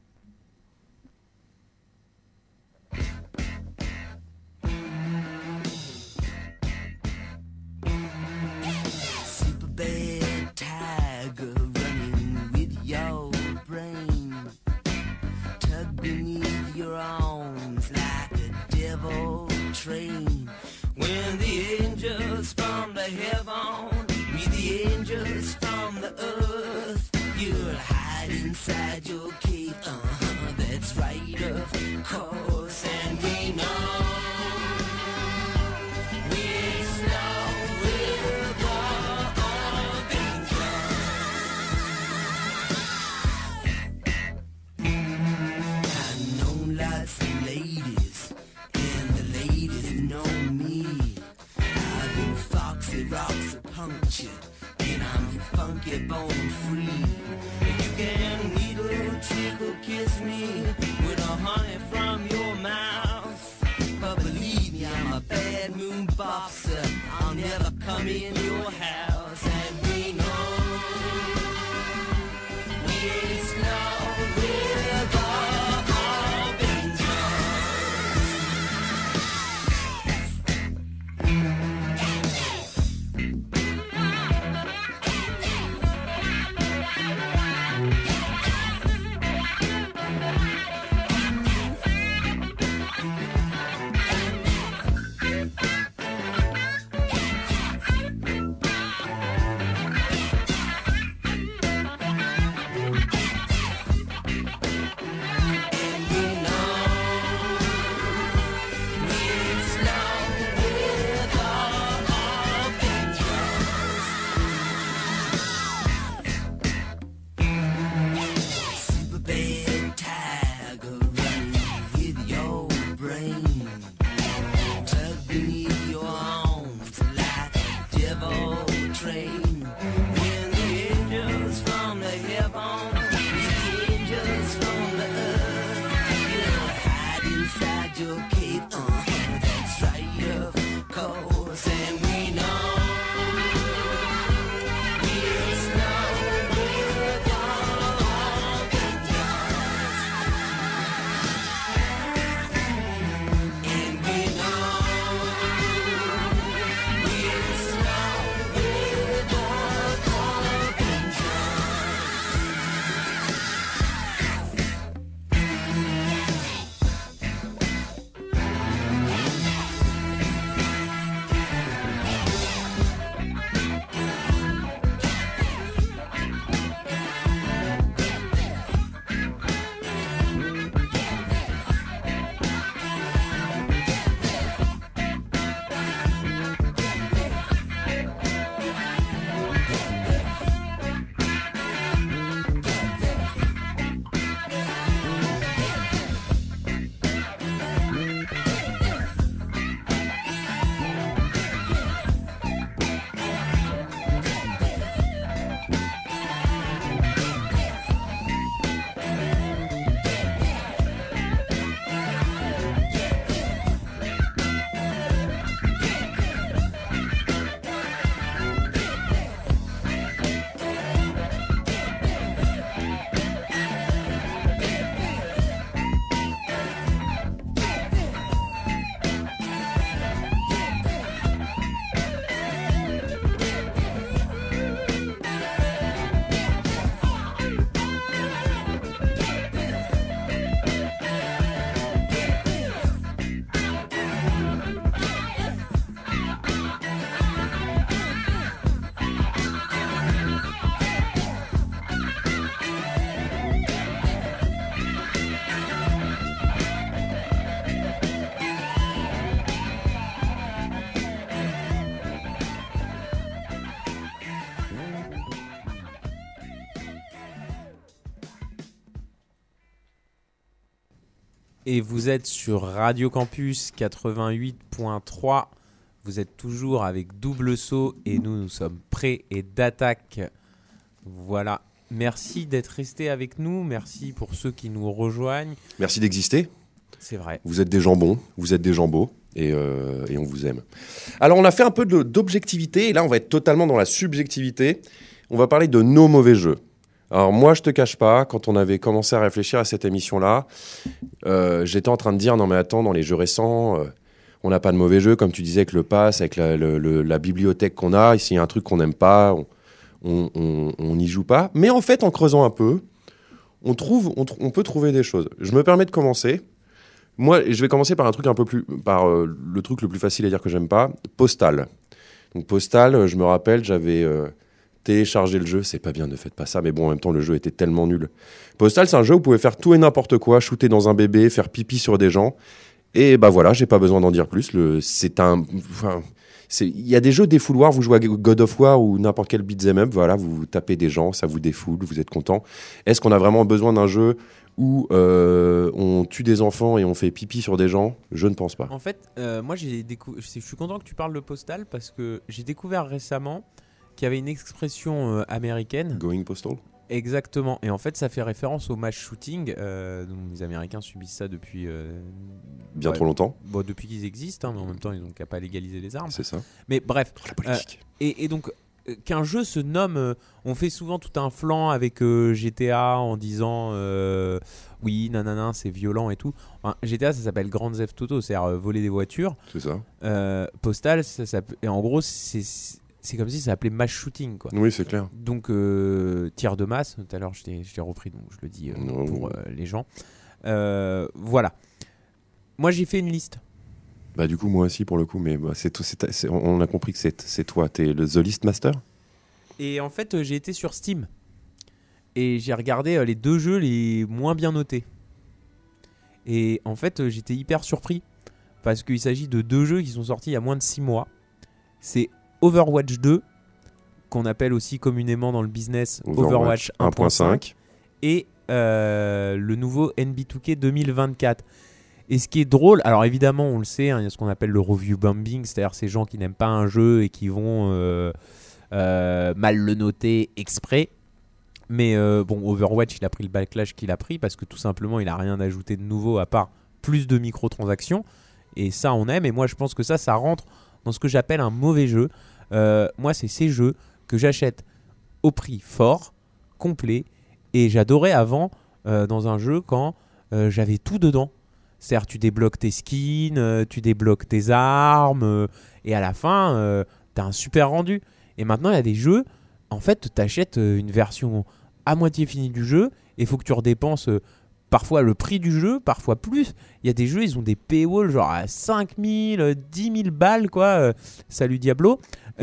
[SPEAKER 3] Superbad tiger running with your brain, tucked beneath your arms like a devil train. When the angels from the heaven meet the angels from the earth, you'll hide inside your cave. That's right, of course, and we know. Rocks are punctured, and I'm funky bone free. You can needle, trickle, kiss me with a honey from your mouth. But believe me, I'm a bad moon boxer. I'll never come in your house, and we know we ain't slow, we're Bob and
[SPEAKER 2] Et vous êtes sur Radio Campus 88.3. Vous êtes toujours avec Double Saut et nous sommes prêts et d'attaque. Voilà. Merci d'être resté avec nous. Merci pour ceux qui nous rejoignent.
[SPEAKER 1] Merci d'exister.
[SPEAKER 2] C'est vrai.
[SPEAKER 1] Vous êtes des jambons, vous êtes des jambeaux et on vous aime. Alors, on a fait un peu d'objectivité et là, on va être totalement dans la subjectivité. On va parler de nos mauvais jeux. Alors moi, je te cache pas, quand on avait commencé à réfléchir à cette émission-là, j'étais en train de dire, non mais attends, dans les jeux récents, on n'a pas de mauvais jeux, comme tu disais, avec le pass, avec la bibliothèque qu'on a, s'il y a un truc qu'on n'aime pas, on n'y joue pas. Mais en fait, en creusant un peu, on peut trouver des choses. Je me permets de commencer. Moi, je vais commencer par un truc un peu plus, par le truc le plus facile à dire que j'aime pas, Postal. Donc Postal, je me rappelle, j'avais... télécharger le jeu, c'est pas bien, ne faites pas ça, mais bon, en même temps, le jeu était tellement nul. Postal, c'est un jeu où vous pouvez faire tout et n'importe quoi, shooter dans un bébé, faire pipi sur des gens, et bah voilà, j'ai pas besoin d'en dire plus. Il y a des jeux défouloirs, vous jouez à God of War ou n'importe quel beat'em up, voilà, vous tapez des gens, ça vous défoule, vous êtes content. Est-ce qu'on a vraiment besoin d'un jeu où on tue des enfants et on fait pipi sur des gens? Je ne pense pas.
[SPEAKER 2] En fait, moi, je suis content que tu parles de Postal parce que j'ai découvert récemment qu'il y avait une expression américaine.
[SPEAKER 1] Going Postal?
[SPEAKER 2] Exactement. Et en fait, ça fait référence au mass shooting. Donc les Américains subissent ça depuis...
[SPEAKER 1] Bien trop longtemps.
[SPEAKER 2] Bon, depuis qu'ils existent, hein, mais en même temps, ils n'ont qu'à pas légaliser les armes.
[SPEAKER 1] C'est ça.
[SPEAKER 2] Mais bref.
[SPEAKER 1] La politique.
[SPEAKER 2] Et donc, qu'un jeu se nomme... on fait souvent tout un flanc avec GTA en disant... oui, nanana, c'est violent et tout. Enfin, GTA, ça s'appelle Grand Theft Auto, c'est-à-dire voler des voitures.
[SPEAKER 1] C'est ça.
[SPEAKER 2] Postal, et en gros, c'est comme si ça s'appelait mass shooting, quoi.
[SPEAKER 1] Oui, c'est clair.
[SPEAKER 2] Donc, tir de masse, tout à l'heure je t'ai repris, donc je le dis pour les gens. Voilà. Moi, j'ai fait une liste.
[SPEAKER 1] Bah, du coup, moi aussi, pour le coup, mais bah, on a compris que c'est toi, t'es le The List Master.
[SPEAKER 2] Et en fait, j'ai été sur Steam. Et j'ai regardé les 2 jeux les moins bien notés. Et en fait, j'étais hyper surpris. Parce qu'il s'agit de 2 jeux qui sont sortis il y a moins de 6 mois. C'est Overwatch 2, qu'on appelle aussi communément dans le business Overwatch 1.5, et le nouveau NBA 2K24. Et ce qui est drôle, alors évidemment on le sait, hein, il y a ce qu'on appelle le review bombing, c'est-à-dire ces gens qui n'aiment pas un jeu et qui vont mal le noter exprès. Mais bon, Overwatch, il a pris le backlash qu'il a pris parce que tout simplement il n'a rien ajouté de nouveau à part plus de microtransactions. Et ça on aime, et moi je pense que ça rentre dans ce que j'appelle un mauvais jeu. Moi, c'est ces jeux que j'achète au prix fort, complet, et j'adorais avant dans un jeu quand j'avais tout dedans. C'est-à-dire, tu débloques tes skins, tu débloques tes armes, et à la fin, t'as un super rendu. Et maintenant, il y a des jeux, en fait, t'achètes une version à moitié finie du jeu, et il faut que tu redépenses parfois le prix du jeu, parfois plus. Il y a des jeux, ils ont des paywalls genre à 5 000, 10 000 balles, quoi. Salut Diablo.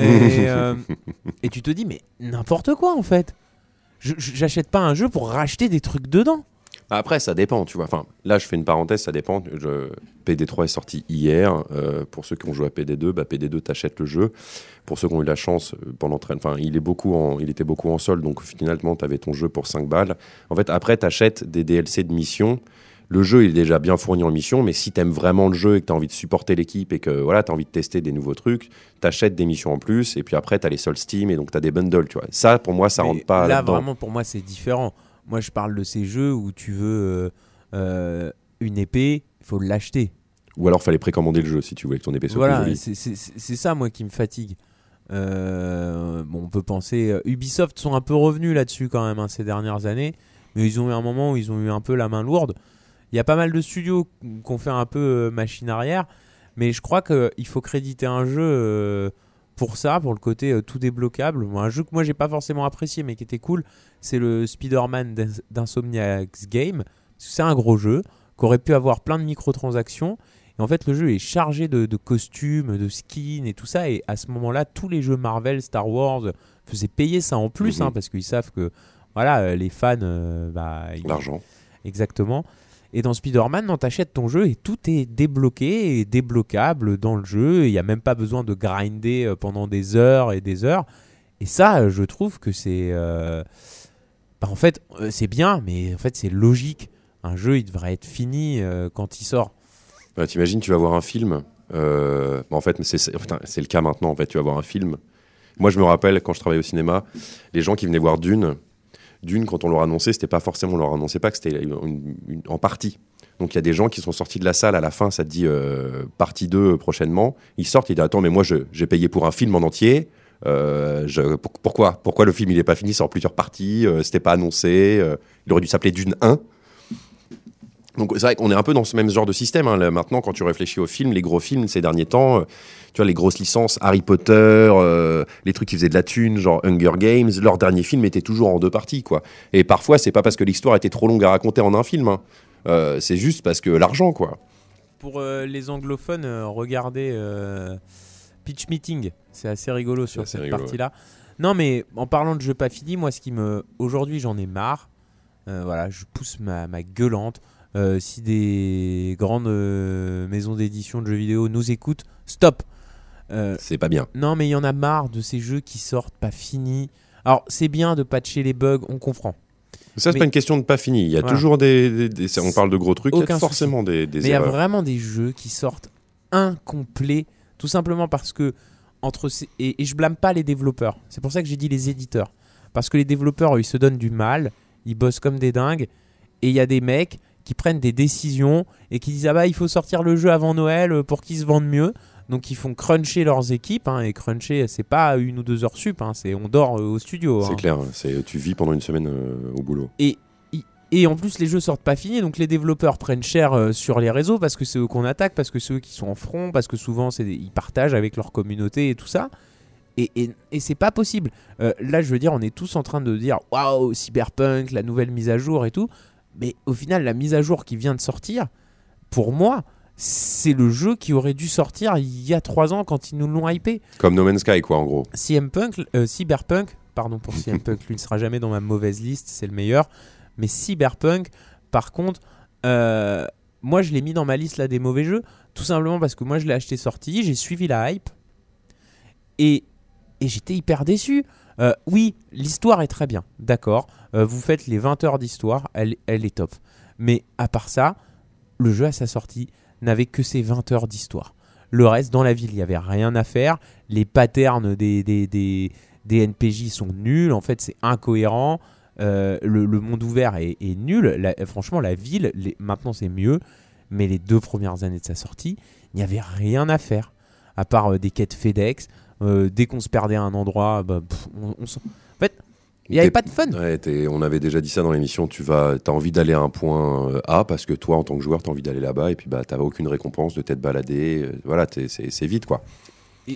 [SPEAKER 2] Et tu te dis, mais n'importe quoi en fait. J'achète pas un jeu pour racheter des trucs dedans.
[SPEAKER 1] Après, ça dépend, tu vois. Enfin, là, je fais une parenthèse, ça dépend. PD3 est sorti hier. Pour ceux qui ont joué à PD2, PD2, t'achètes le jeu. Pour ceux qui ont eu la chance, il était beaucoup en solde, donc finalement, t'avais ton jeu pour 5 balles. En fait, après, t'achètes des DLC de mission. Le jeu, il est déjà bien fourni en mission, mais si t'aimes vraiment le jeu et que t'as envie de supporter l'équipe et que voilà, t'as envie de tester des nouveaux trucs, t'achètes des missions en plus, et puis après, t'as les soldes Steam, et donc t'as des bundles, tu vois. Ça, pour moi, ça rentre pas là-dedans.
[SPEAKER 2] Là, vraiment, pour moi, c'est différent. Moi, je parle de ces jeux où tu veux une épée, il faut l'acheter.
[SPEAKER 1] Ou alors, fallait précommander le jeu si tu voulais que ton épée soit plus jolie.
[SPEAKER 2] C'est ça, moi, qui me fatigue. On peut penser... Ubisoft sont un peu revenus là-dessus quand même ces dernières années, mais ils ont eu un moment où ils ont eu un peu la main lourde. Il y a pas mal de studios qui ont fait un peu machine arrière, mais je crois qu'il faut créditer un jeu... pour ça, pour le côté tout débloquable. Un jeu que moi j'ai pas forcément apprécié mais qui était cool, c'est le Spider-Man d'Insomniac Games. C'est un gros jeu qui aurait pu avoir plein de microtransactions, et en fait le jeu est chargé de costumes, de skins et tout ça, et à ce moment-là tous les jeux Marvel, Star Wars faisaient payer ça en plus, parce qu'ils savent que voilà, les fans
[SPEAKER 1] l'argent.
[SPEAKER 2] Exactement. Et dans Spider-Man, non, t'achètes ton jeu et tout est débloqué et débloquable dans le jeu. Il n'y a même pas besoin de grinder pendant des heures et des heures. Et ça, je trouve que c'est... en fait, c'est bien, mais en fait, c'est logique. un jeu, il devrait être fini quand il sort.
[SPEAKER 1] T'imagines, tu vas voir un film. En fait, c'est le cas maintenant. En fait, tu vas voir un film. Moi, je me rappelle quand je travaillais au cinéma, les gens qui venaient voir Dune, quand on leur annonçait, c'était pas forcément, on leur annonçait pas que c'était en partie. Donc il y a des gens qui sont sortis de la salle à la fin, ça te dit partie 2 prochainement. Ils sortent, ils disent attends, mais moi j'ai payé pour un film en entier. Pourquoi le film il est pas fini, c'est en plusieurs parties, c'était pas annoncé, il aurait dû s'appeler Dune 1. Donc c'est vrai qu'on est un peu dans ce même genre de système. Hein. Là, maintenant, quand tu réfléchis aux films, les gros films ces derniers temps, tu vois les grosses licences, Harry Potter, les trucs qui faisaient de la thune, genre Hunger Games, leur dernier film était toujours en 2 parties, quoi. Et parfois, c'est pas parce que l'histoire était trop longue à raconter en un film. Hein. C'est juste parce que l'argent, quoi.
[SPEAKER 2] Pour les anglophones, regardez Pitch Meeting, c'est assez rigolo sur cette partie-là. Non, mais en parlant de jeux pas finis, moi, aujourd'hui, j'en ai marre. Voilà, je pousse ma gueulante. Si des grandes maisons d'édition de jeux vidéo nous écoutent, stop.
[SPEAKER 1] C'est pas bien.
[SPEAKER 2] Non, mais il y en a marre de ces jeux qui sortent pas finis. Alors, c'est bien de patcher les bugs, on comprend.
[SPEAKER 1] Ça, c'est pas une question de pas fini. Il y a toujours on parle de gros trucs, il y a forcément des
[SPEAKER 2] mais il y a vraiment des jeux qui sortent incomplets, tout simplement parce que et je blâme pas les développeurs. C'est pour ça que j'ai dit les éditeurs. Parce que les développeurs, ils se donnent du mal, ils bossent comme des dingues, et il y a des mecs qui prennent des décisions et qui disent il faut sortir le jeu avant Noël pour qu'ils se vendent mieux. Donc ils font cruncher leurs équipes, hein, et cruncher c'est pas 1 ou 2 heures sup, hein, c'est on dort au studio.
[SPEAKER 1] C'est clair, tu vis pendant une semaine au boulot.
[SPEAKER 2] Et en plus les jeux sortent pas finis, donc les développeurs prennent cher sur les réseaux parce que c'est eux qu'on attaque, parce que c'est eux qui sont en front, parce que souvent ils partagent avec leur communauté et tout ça. Et c'est pas possible. Là je veux dire, on est tous en train de dire waouh, Cyberpunk, la nouvelle mise à jour et tout. Mais au final, la mise à jour qui vient de sortir, pour moi, c'est le jeu qui aurait dû sortir il y a 3 ans quand ils nous l'ont hypé.
[SPEAKER 1] Comme No Man's Sky, quoi, en gros.
[SPEAKER 2] Cyberpunk, pardon pour CM-Punk, lui ne sera jamais dans ma mauvaise liste, c'est le meilleur. Mais Cyberpunk, par contre, moi je l'ai mis dans ma liste là des mauvais jeux, tout simplement parce que moi je l'ai acheté sorti, j'ai suivi la hype, et j'étais hyper déçu. Oui, l'histoire est très bien, d'accord. Vous faites les 20 heures d'histoire, elle est top. Mais à part ça, le jeu à sa sortie n'avait que ces 20 heures d'histoire. Le reste, dans la ville, il n'y avait rien à faire. Les patterns des NPJ sont nuls. En fait, c'est incohérent. Le monde ouvert est nul. Franchement, la ville, maintenant, c'est mieux. Mais les 2 premières années de sa sortie, il n'y avait rien à faire. À part des quêtes FedEx. Dès qu'on se perdait à un endroit, en fait, il n'y avait pas de fun.
[SPEAKER 1] Ouais, on avait déjà dit ça dans l'émission, t'as envie d'aller à un point A parce que toi, en tant que joueur, t'as envie d'aller là-bas et puis t'as aucune récompense de t'être baladé. Voilà, c'est vide, quoi. Et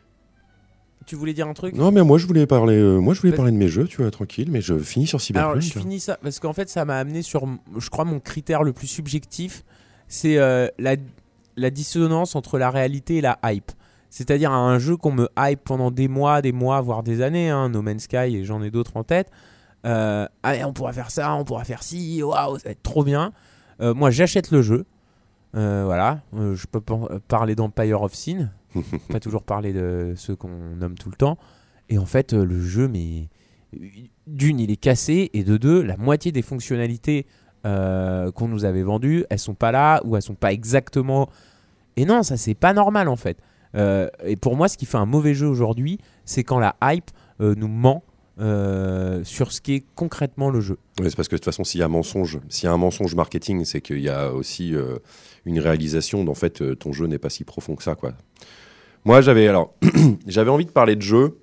[SPEAKER 2] tu voulais dire un truc ?
[SPEAKER 1] Non, mais moi, je voulais parler de mes jeux, tu vois, tranquille, mais je finis sur Cyberpunk.
[SPEAKER 2] Alors, je finis ça parce qu'en fait, ça m'a amené sur, je crois, mon critère le plus subjectif, c'est la dissonance entre la réalité et la hype. C'est-à-dire un jeu qu'on me hype pendant des mois, voire des années, hein, No Man's Sky, et j'en ai d'autres en tête. On pourra faire ça, on pourra faire ci, waouh, ça va être trop bien. Moi, j'achète le jeu. Voilà, je peux parler d'Empire of Sin, pas toujours parler de ceux qu'on nomme tout le temps. Et en fait, le jeu, mais d'une, il est cassé, et de 2, la moitié des fonctionnalités qu'on nous avait vendues, elles sont pas là, ou elles sont pas exactement. Et non, ça c'est pas normal en fait. Et pour moi, ce qui fait un mauvais jeu aujourd'hui, c'est quand la hype nous ment sur ce qu'est concrètement le jeu.
[SPEAKER 1] Ouais, c'est parce que de toute façon, s'il y a un mensonge marketing, c'est qu'il y a aussi une réalisation d'en fait ton jeu n'est pas si profond que ça, quoi. Moi, j'avais envie de parler de jeux.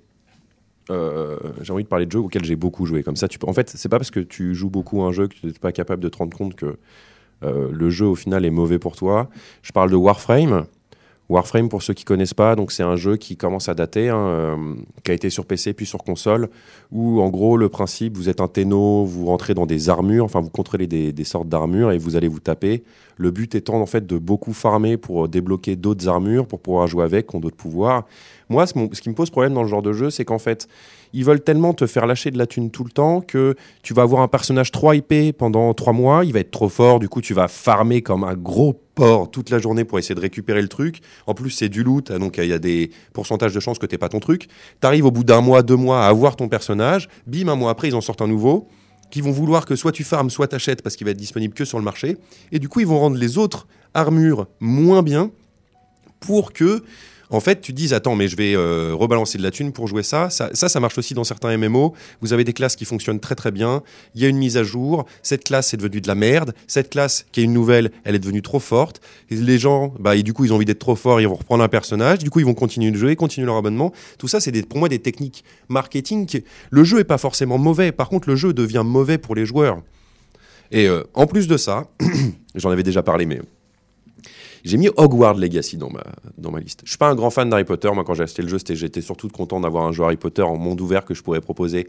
[SPEAKER 1] J'ai envie de parler de jeux auxquels j'ai beaucoup joué. Comme ça, en fait, c'est pas parce que tu joues beaucoup à un jeu que tu n'es pas capable de te rendre compte que le jeu au final est mauvais pour toi. Je parle de Warframe. Warframe, pour ceux qui connaissent pas, donc c'est un jeu qui commence à dater, qui a été sur PC puis sur console, où en gros le principe, vous êtes un téno, vous rentrez dans des armures, enfin vous contrôlez des sortes d'armures et vous allez vous taper. Le but étant en fait de beaucoup farmer pour débloquer d'autres armures, pour pouvoir jouer avec, qui ont d'autres pouvoirs. Moi, ce qui me pose problème dans le genre de jeu, c'est qu'en fait, ils veulent tellement te faire lâcher de la thune tout le temps que tu vas avoir un personnage trop hypé pendant 3 mois, il va être trop fort, du coup tu vas farmer comme un gros porc toute la journée pour essayer de récupérer le truc. En plus, c'est du loot, donc il y a des pourcentages de chances que t'aies pas ton truc. T'arrives au bout d'1 mois, 2 mois à avoir ton personnage, bim, 1 mois après, ils en sortent un nouveau. qui vont vouloir que soit tu farmes, soit t'achètes parce qu'il va être disponible que sur le marché. Et du coup, ils vont rendre les autres armures moins bien pour que, en fait, tu te dises, attends, mais je vais rebalancer de la thune pour jouer ça. Ça marche aussi dans certains MMO. Vous avez des classes qui fonctionnent très très bien. Il y a une mise à jour. Cette classe est devenue de la merde. Cette classe, qui est une nouvelle, elle est devenue trop forte. Et les gens, et du coup, ils ont envie d'être trop forts. Ils vont reprendre un personnage. Du coup, ils vont continuer de jouer, continuer leur abonnement. Tout ça, c'est pour moi des techniques marketing. Le jeu est pas forcément mauvais. Par contre, le jeu devient mauvais pour les joueurs. Et en plus de ça, j'en avais déjà parlé, mais j'ai mis Hogwarts Legacy dans ma liste. Je suis pas un grand fan d'Harry Potter. Moi, quand j'ai acheté le jeu, j'étais surtout content d'avoir un jeu Harry Potter en monde ouvert que je pourrais proposer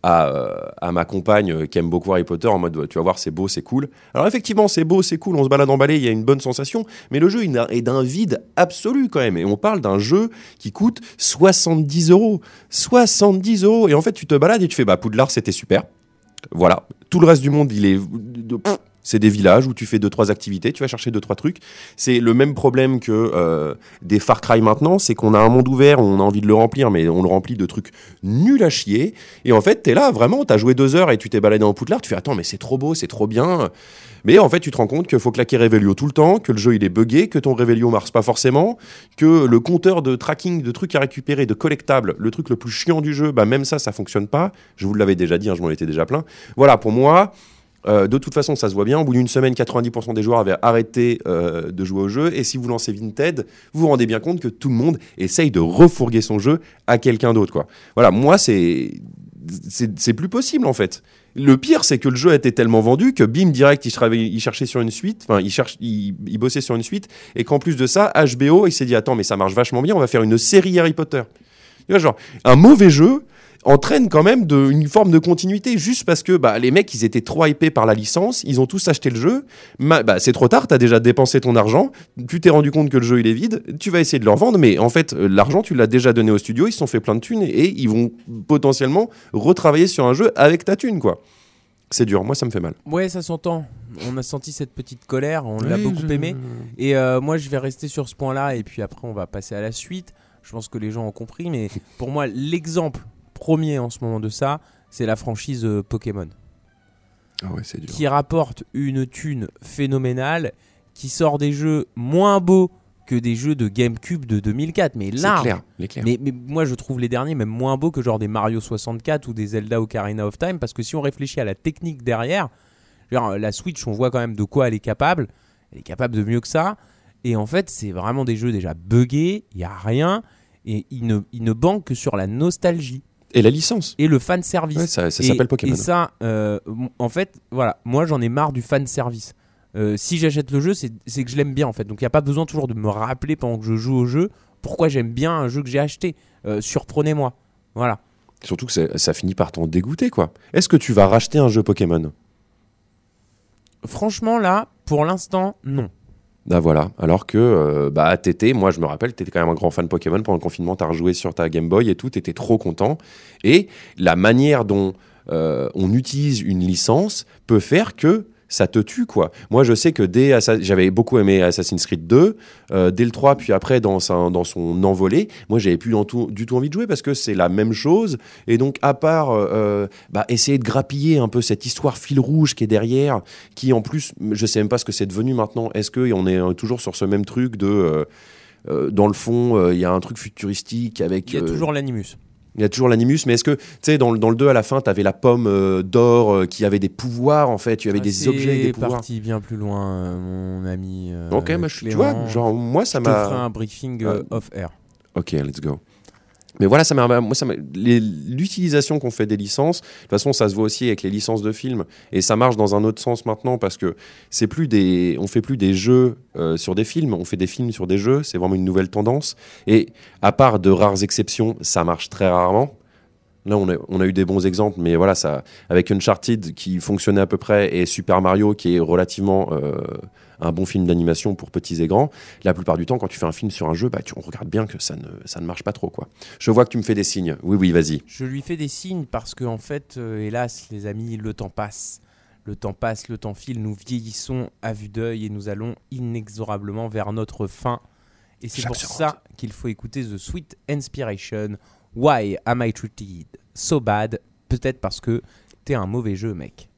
[SPEAKER 1] à ma compagne qui aime beaucoup Harry Potter, en mode, tu vas voir, c'est beau, c'est cool. Alors effectivement, c'est beau, c'est cool, on se balade emballé, il y a une bonne sensation, mais le jeu est d'un vide absolu quand même. Et on parle d'un jeu qui coûte 70 €. 70 €. Et en fait, tu te balades et tu fais, Poudlard, c'était super. Voilà. Tout le reste du monde, c'est des villages où tu fais 2-3 activités, tu vas chercher 2-3 trucs. C'est le même problème que des Far Cry maintenant, c'est qu'on a un monde ouvert, on a envie de le remplir, mais on le remplit de trucs nuls à chier. Et en fait, t'es là, vraiment, t'as joué 2 heures et tu t'es baladé en Poudlard, tu fais, attends, mais c'est trop beau, c'est trop bien. Mais en fait, tu te rends compte qu'il faut claquer Revelio tout le temps, que le jeu il est buggé, que ton Revelio marche pas forcément, que le compteur de tracking, de trucs à récupérer, de collectables, le truc le plus chiant du jeu, même ça fonctionne pas. Je vous l'avais déjà dit, je m'en étais déjà plaint. Voilà, pour moi, de toute façon, ça se voit bien. Au bout d'une semaine, 90% des joueurs avaient arrêté de jouer au jeu. Et si vous lancez Vinted, vous vous rendez bien compte que tout le monde essaye de refourguer son jeu à quelqu'un d'autre, quoi. Voilà, moi, c'est plus possible, en fait. Le pire, c'est que le jeu a été tellement vendu que bim, direct, il cherchait sur une suite, il bossait sur une suite, et qu'en plus de ça, HBO, il s'est dit, attends, mais ça marche vachement bien, on va faire une série Harry Potter. Tu vois, genre, un mauvais jeu entraîne quand même une forme de continuité, juste parce que les mecs, ils étaient trop hypés par la licence, ils ont tous acheté le jeu, c'est trop tard, t'as déjà dépensé ton argent, tu t'es rendu compte que le jeu il est vide, tu vas essayer de le revendre, mais en fait, l'argent, tu l'as déjà donné au studio, ils se sont fait plein de thunes, et ils vont potentiellement retravailler sur un jeu avec ta thune, quoi. C'est dur, moi ça me fait mal.
[SPEAKER 2] Ouais, ça s'entend. On a senti cette petite colère, on l'a beaucoup aimé. Et moi, je vais rester sur ce point-là, et puis après, on va passer à la suite. Je pense que les gens ont compris, mais pour moi, l'exemple premier en ce moment de ça, c'est la franchise Pokémon.
[SPEAKER 1] Ah ouais, c'est dur.
[SPEAKER 2] Qui rapporte une thune phénoménale, qui sort des jeux moins beaux que des jeux de GameCube de 2004, mais large.
[SPEAKER 1] C'est clair.
[SPEAKER 2] Mais moi, je trouve les derniers même moins beaux que genre des Mario 64 ou des Zelda Ocarina of Time, parce que si on réfléchit à la technique derrière, genre, la Switch, on voit quand même de quoi elle est capable. Elle est capable de mieux que ça. Et en fait, c'est vraiment des jeux déjà buggés, il n'y a rien, et ils ne banquent que sur la nostalgie.
[SPEAKER 1] Et la licence.
[SPEAKER 2] Et le fan service.
[SPEAKER 1] Ouais, ça s'appelle Pokémon.
[SPEAKER 2] Et ça, en fait, voilà, moi j'en ai marre du fan service. Si j'achète le jeu, c'est que je l'aime bien en fait. Donc il n'y a pas besoin toujours de me rappeler pendant que je joue au jeu pourquoi j'aime bien un jeu que j'ai acheté. Surprenez-moi. Voilà.
[SPEAKER 1] Surtout que ça finit par t'en dégoûter, quoi. Est-ce que tu vas racheter un jeu Pokémon ?
[SPEAKER 2] Franchement, là, pour l'instant, non.
[SPEAKER 1] Voilà, alors que t'étais, moi je me rappelle, t'étais quand même un grand fan de Pokémon, pendant le confinement t'as rejoué sur ta Game Boy et tout, t'étais trop content, et la manière dont on utilise une licence peut faire que ça te tue, quoi. Moi je sais que j'avais beaucoup aimé Assassin's Creed 2, dès le 3, puis après dans son envolée, moi j'avais plus du tout envie de jouer parce que c'est la même chose, et donc à part essayer de grappiller un peu cette histoire fil rouge qui est derrière, qui en plus, je sais même pas ce que c'est devenu maintenant, est-ce qu'on est toujours sur ce même truc de dans le fond, il y a un truc futuristique avec...
[SPEAKER 2] Il y a toujours l'Animus.
[SPEAKER 1] Il y a toujours l'Animus, mais est-ce que, tu sais, dans le 2 à la fin, tu avais la pomme d'or qui avait des pouvoirs, en fait, tu avais des objets avec des pouvoirs.
[SPEAKER 2] C'est parti bien plus loin, mon ami.
[SPEAKER 1] Ok, tu vois, genre, moi, ça m'a.
[SPEAKER 2] Je te ferai un briefing off-air.
[SPEAKER 1] Ok, let's go. Mais voilà, l'utilisation qu'on fait des licences, de toute façon, ça se voit aussi avec les licences de films, et ça marche dans un autre sens maintenant, parce que on fait plus des jeux sur des films, on fait des films sur des jeux, c'est vraiment une nouvelle tendance, et à part de rares exceptions, ça marche très rarement. Là, on a eu des bons exemples, mais voilà, ça, avec Uncharted qui fonctionnait à peu près, et Super Mario qui est relativement un bon film d'animation pour petits et grands, la plupart du temps, quand tu fais un film sur un jeu, on regarde bien que ça ne marche pas trop, quoi. Je vois que tu me fais des signes. Oui, vas-y.
[SPEAKER 2] Je lui fais des signes parce que, en fait, hélas, les amis, le temps passe. Le temps passe, le temps file, nous vieillissons à vue d'œil et nous allons inexorablement vers notre fin. Et c'est pour ça qu'il faut écouter The Sweet Inspiration. Why am I treated so bad? Peut-être parce que écouter un mauvais jeu, mec.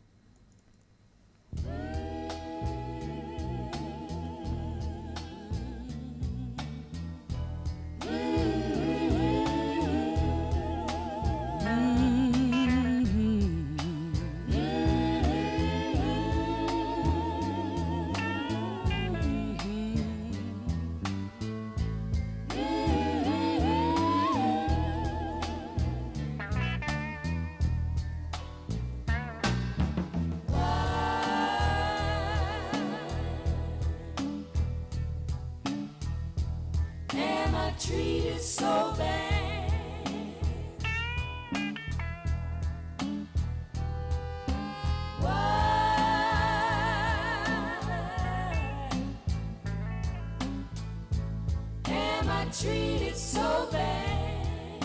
[SPEAKER 4] Am I treated so bad? Why am I treated so bad?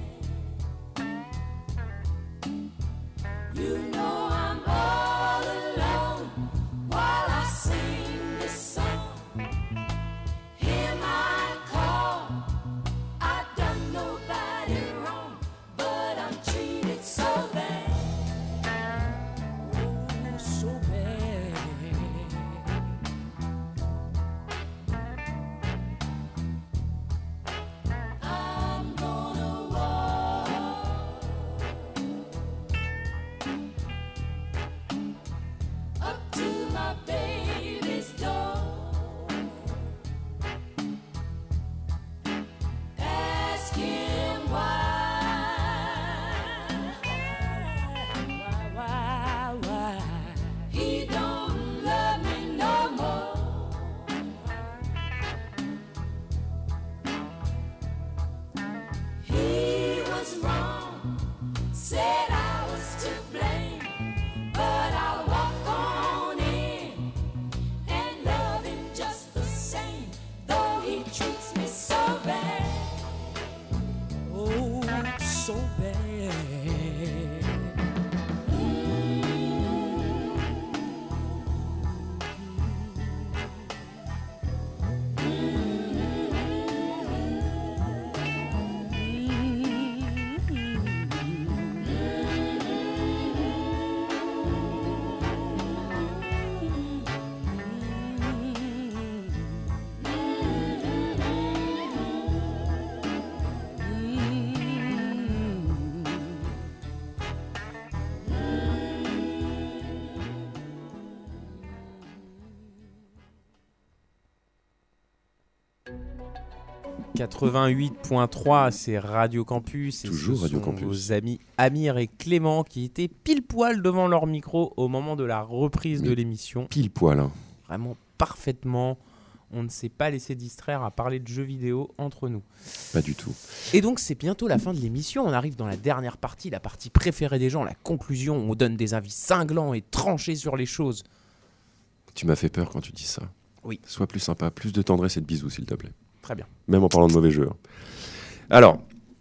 [SPEAKER 4] You know I'm all alone while I sing this song. Hear my call. I done nobody wrong, but I'm treated so bad. Oh, so bad. I'm gonna walk up to my baby's door. Ask him why he don't love me no more. He was wrong, said I was to blame, but I'll walk on in and love him just the same, though he treats me so bad. Oh, so bad.
[SPEAKER 2] « 88.3 », c'est Radio Campus. Et
[SPEAKER 1] Toujours
[SPEAKER 2] ce
[SPEAKER 1] Radio
[SPEAKER 2] sont
[SPEAKER 1] Campus.
[SPEAKER 2] Vos amis Amir et Clément qui étaient pile poil devant leur micro au moment de la reprise de
[SPEAKER 1] Mais
[SPEAKER 2] l'émission.
[SPEAKER 1] Pile poil. Hein.
[SPEAKER 2] Vraiment parfaitement. On ne s'est pas laissé distraire à parler de jeux vidéo entre nous.
[SPEAKER 1] Pas du tout.
[SPEAKER 2] Et donc c'est bientôt la fin de l'émission. On arrive dans la dernière partie, la partie préférée des gens, la conclusion. On donne des avis cinglants et tranchés sur les choses.
[SPEAKER 1] Tu m'as fait peur quand tu dis ça.
[SPEAKER 2] Oui.
[SPEAKER 1] Sois plus sympa, plus de tendresse et de bisous, s'il te plaît.
[SPEAKER 2] Très bien.
[SPEAKER 1] Même en parlant de mauvais jeux. Hein. Alors,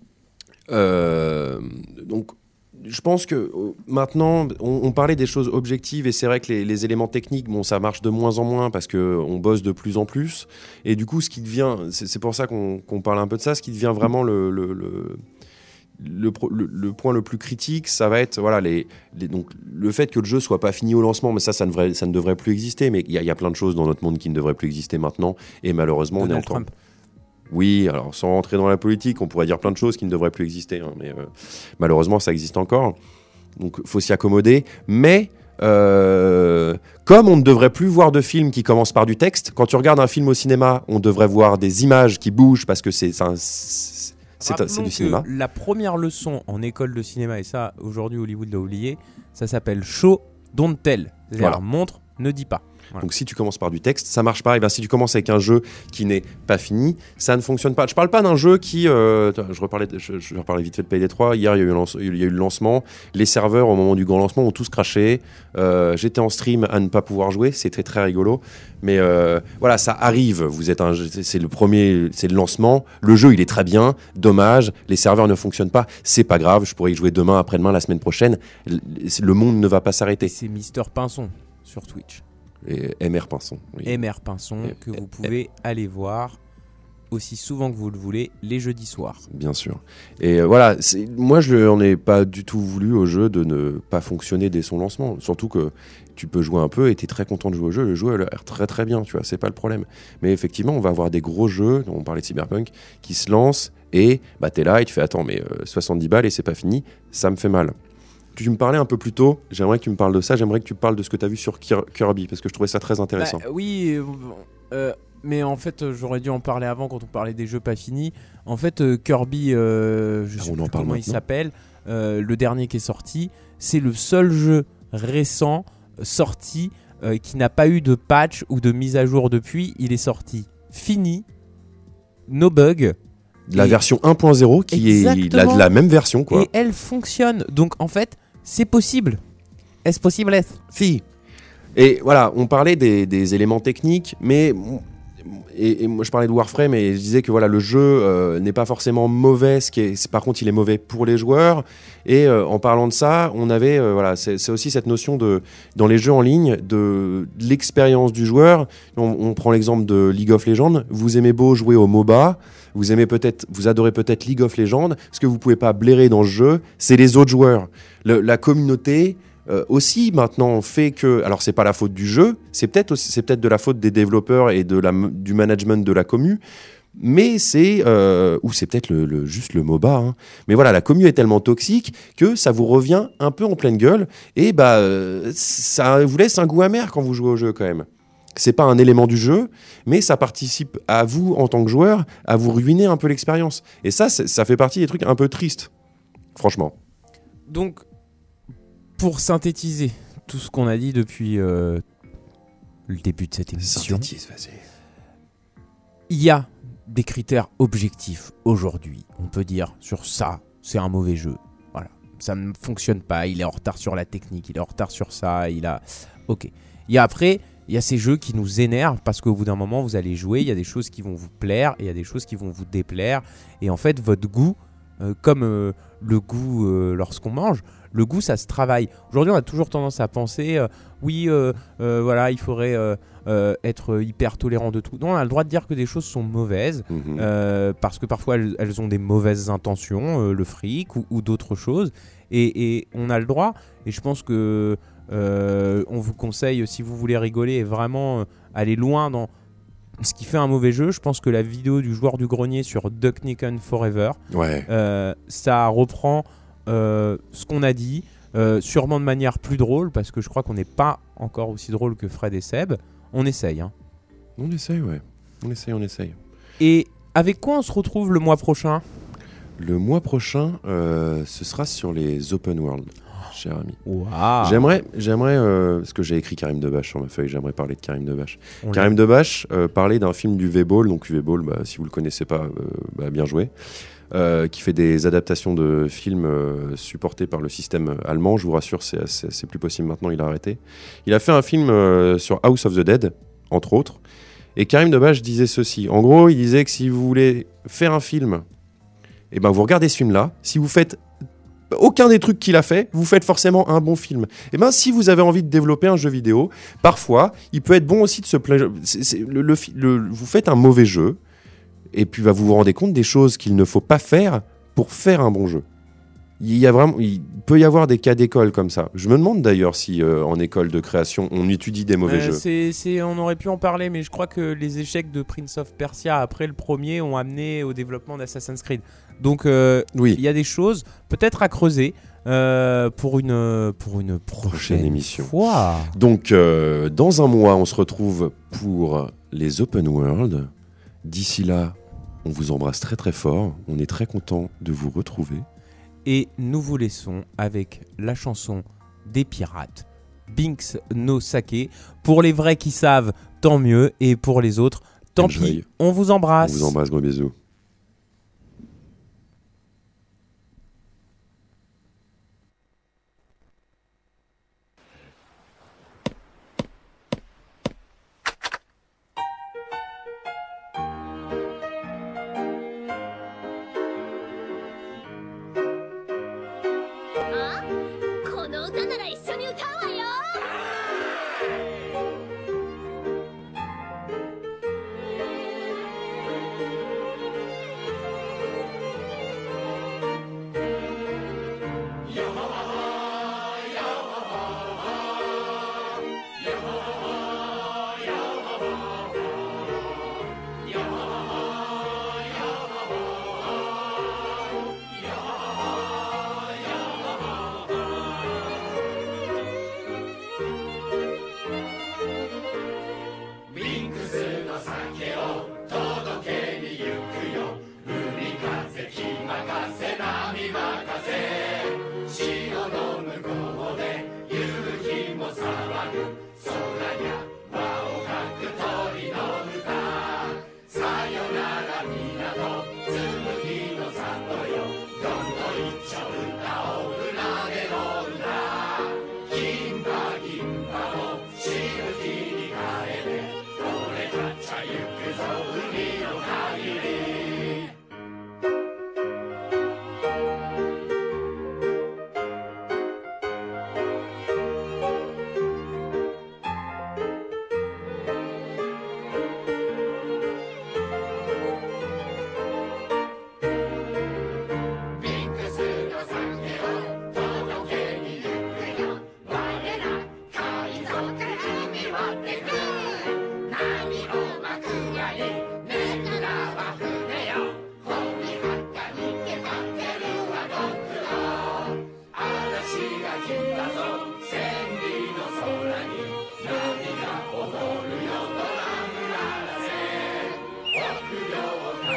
[SPEAKER 1] donc, je pense que maintenant, on parlait des choses objectives et c'est vrai que les éléments techniques, bon, ça marche de moins en moins parce qu'on bosse de plus en plus. Et du coup, ce qui devient, c'est pour ça qu'on parle un peu de ça, ce qui devient vraiment le point le plus critique, ça va être voilà, donc, le fait que le jeu soit pas fini au lancement, mais ça ne devrait plus exister. Mais il y a plein de choses dans notre monde qui ne devraient plus exister maintenant. Et malheureusement,
[SPEAKER 2] Donald
[SPEAKER 1] on est encore...
[SPEAKER 2] Trump.
[SPEAKER 1] Oui, alors sans rentrer dans la politique, on pourrait dire plein de choses qui ne devraient plus exister, hein, mais malheureusement ça existe encore. Donc faut s'y accommoder. Mais comme on ne devrait plus voir de films qui commencent par du texte, quand tu regardes un film au cinéma, on devrait voir des images qui bougent parce que c'est du cinéma.
[SPEAKER 2] La première leçon en école de cinéma, et ça aujourd'hui Hollywood l'a oublié, ça s'appelle show, don't tell. C'est-à-dire
[SPEAKER 1] Voilà.
[SPEAKER 2] montre, ne dis pas. Voilà.
[SPEAKER 1] Donc si tu commences par du texte, ça marche pas. Et bien si tu commences avec un jeu qui n'est pas fini, ça ne fonctionne pas. Je parle pas d'un jeu qui, je reparlais vite fait de Payday 3. Hier il y a eu le lancement. Les serveurs au moment du grand lancement ont tous craché. J'étais en stream à ne pas pouvoir jouer. C'était très rigolo. Mais voilà, ça arrive. C'est le premier, c'est le lancement. Le jeu il est très bien. Dommage, les serveurs ne fonctionnent pas. C'est pas grave. Je pourrais y jouer demain, après-demain, la semaine prochaine. Le monde ne va pas s'arrêter.
[SPEAKER 2] C'est Mister Pinson sur Twitch.
[SPEAKER 1] Et MR Pinson. Oui.
[SPEAKER 2] MR Pinson,
[SPEAKER 1] Et-
[SPEAKER 2] que vous pouvez aller voir. aussi souvent que vous le voulez les jeudis soirs.
[SPEAKER 1] Bien sûr. Et voilà, moi je n'en ai pas du tout voulu au jeu de ne pas fonctionner dès son lancement. Surtout que tu peux jouer un peu et tu es très content de jouer au jeu. Le jeu a l'air très très bien, tu vois, c'est pas le problème. Mais effectivement, on va avoir des gros jeux, on parlait de Cyberpunk, qui se lancent et bah, tu es là et tu fais attends, mais 70 balles et c'est pas fini, ça me fait mal. Tu me parlais un peu plus tôt, j'aimerais que tu me parles de ça, j'aimerais que tu parles de ce que tu as vu sur Kirby, parce que je trouvais ça très intéressant.
[SPEAKER 2] Oui, mais en fait, j'aurais dû en parler avant quand on parlait des jeux pas finis. En fait, Kirby, je sais plus comment il s'appelle, le dernier qui est sorti, c'est le seul jeu récent sorti qui n'a pas eu de patch ou de mise à jour depuis. Il est sorti fini, no bug.
[SPEAKER 1] La version 1.0 qui
[SPEAKER 2] Exactement.
[SPEAKER 1] est la même version, quoi.
[SPEAKER 2] Et elle fonctionne. Donc en fait, c'est possible. Est-ce possible?
[SPEAKER 1] Si. Et voilà, on parlait des éléments techniques, mais et moi je parlais de Warframe et je disais que voilà, le jeu n'est pas forcément mauvais, par contre il est mauvais pour les joueurs. Et en parlant de ça, on avait voilà, c'est aussi cette notion de dans les jeux en ligne de l'expérience du joueur. On prend l'exemple de League of Legends. Vous aimez beau jouer au MOBA, vous adorez peut-être League of Legends. Ce que vous pouvez pas blairer dans ce jeu, c'est les autres joueurs. La communauté aussi maintenant fait que, alors c'est pas la faute du jeu, c'est peut-être de la faute des développeurs et du management de la commu, mais c'est ou c'est peut-être juste le MOBA, hein. Mais voilà, la commu est tellement toxique que ça vous revient un peu en pleine gueule et bah ça vous laisse un goût amer quand vous jouez au jeu quand même. C'est pas un élément du jeu, mais ça participe à vous en tant que joueur à vous ruiner un peu l'expérience. Et ça fait partie des trucs un peu tristes, franchement.
[SPEAKER 2] Donc pour synthétiser tout ce qu'on a dit depuis le début de cette émission,
[SPEAKER 1] Synthétise, vas-y.
[SPEAKER 2] Il y a des critères objectifs aujourd'hui. On peut dire sur ça, c'est un mauvais jeu. Voilà, ça ne fonctionne pas. Il est en retard sur la technique, il est en retard sur ça. Ok. Après, il y a ces jeux qui nous énervent parce qu'au bout d'un moment, vous allez jouer. Il y a des choses qui vont vous plaire et il y a des choses qui vont vous déplaire. Et en fait, votre goût, comme le goût lorsqu'on mange. Le goût, ça se travaille. Aujourd'hui, on a toujours tendance à penser voilà, il faudrait être hyper tolérant de tout. Non, on a le droit de dire que des choses sont mauvaises parce que parfois elles ont des mauvaises intentions, le fric ou d'autres choses. Et on a le droit. Et je pense que on vous conseille, si vous voulez rigoler et vraiment aller loin dans ce qui fait un mauvais jeu, je pense que la vidéo du joueur du grenier sur Duck Nukem Forever, ça reprend ce qu'on a dit, sûrement de manière plus drôle, parce que je crois qu'on n'est pas encore aussi drôle que Fred et Seb. On essaye. Hein.
[SPEAKER 1] On essaye, ouais. On essaye.
[SPEAKER 2] Et avec quoi on se retrouve le mois prochain ?
[SPEAKER 1] Le mois prochain, ce sera sur les open world, cher ami.
[SPEAKER 2] Wow.
[SPEAKER 1] J'aimerais parce que j'ai écrit Karim Debache sur ma feuille, j'aimerais parler de Karim Debache. Karim Debache parlait d'un film du V-Ball, donc V-Ball, si vous le connaissez pas, bien joué. Qui fait des adaptations de films supportés par le système allemand. Je vous rassure, c'est plus possible maintenant, il a arrêté. Il a fait un film sur House of the Dead, entre autres. Et Karim Debache disait ceci. En gros, il disait que si vous voulez faire un film, et vous regardez ce film-là. Si vous faites aucun des trucs qu'il a fait, vous faites forcément un bon film. Et si vous avez envie de développer un jeu vidéo, parfois, il peut être bon aussi de se plaire. Vous faites un mauvais jeu. Et puis vous vous rendez compte des choses qu'il ne faut pas faire pour faire un bon jeu. Il peut y avoir des cas d'école comme ça. Je me demande d'ailleurs si en école de création on étudie des mauvais jeux.
[SPEAKER 2] On aurait pu en parler, mais je crois que les échecs de Prince of Persia après le premier ont amené au développement d'Assassin's Creed. Donc il y a des choses peut-être à creuser pour une prochaine
[SPEAKER 1] émission.
[SPEAKER 2] Fois.
[SPEAKER 1] Donc dans un mois on se retrouve pour les open world. D'ici là, on vous embrasse très très fort. On est très content de vous retrouver.
[SPEAKER 2] Et nous vous laissons avec la chanson des pirates, Binks no Sake. Pour les vrais qui savent, tant mieux. Et pour les autres, tant pis. On vous embrasse.
[SPEAKER 1] On vous embrasse, gros bisous.
[SPEAKER 5] your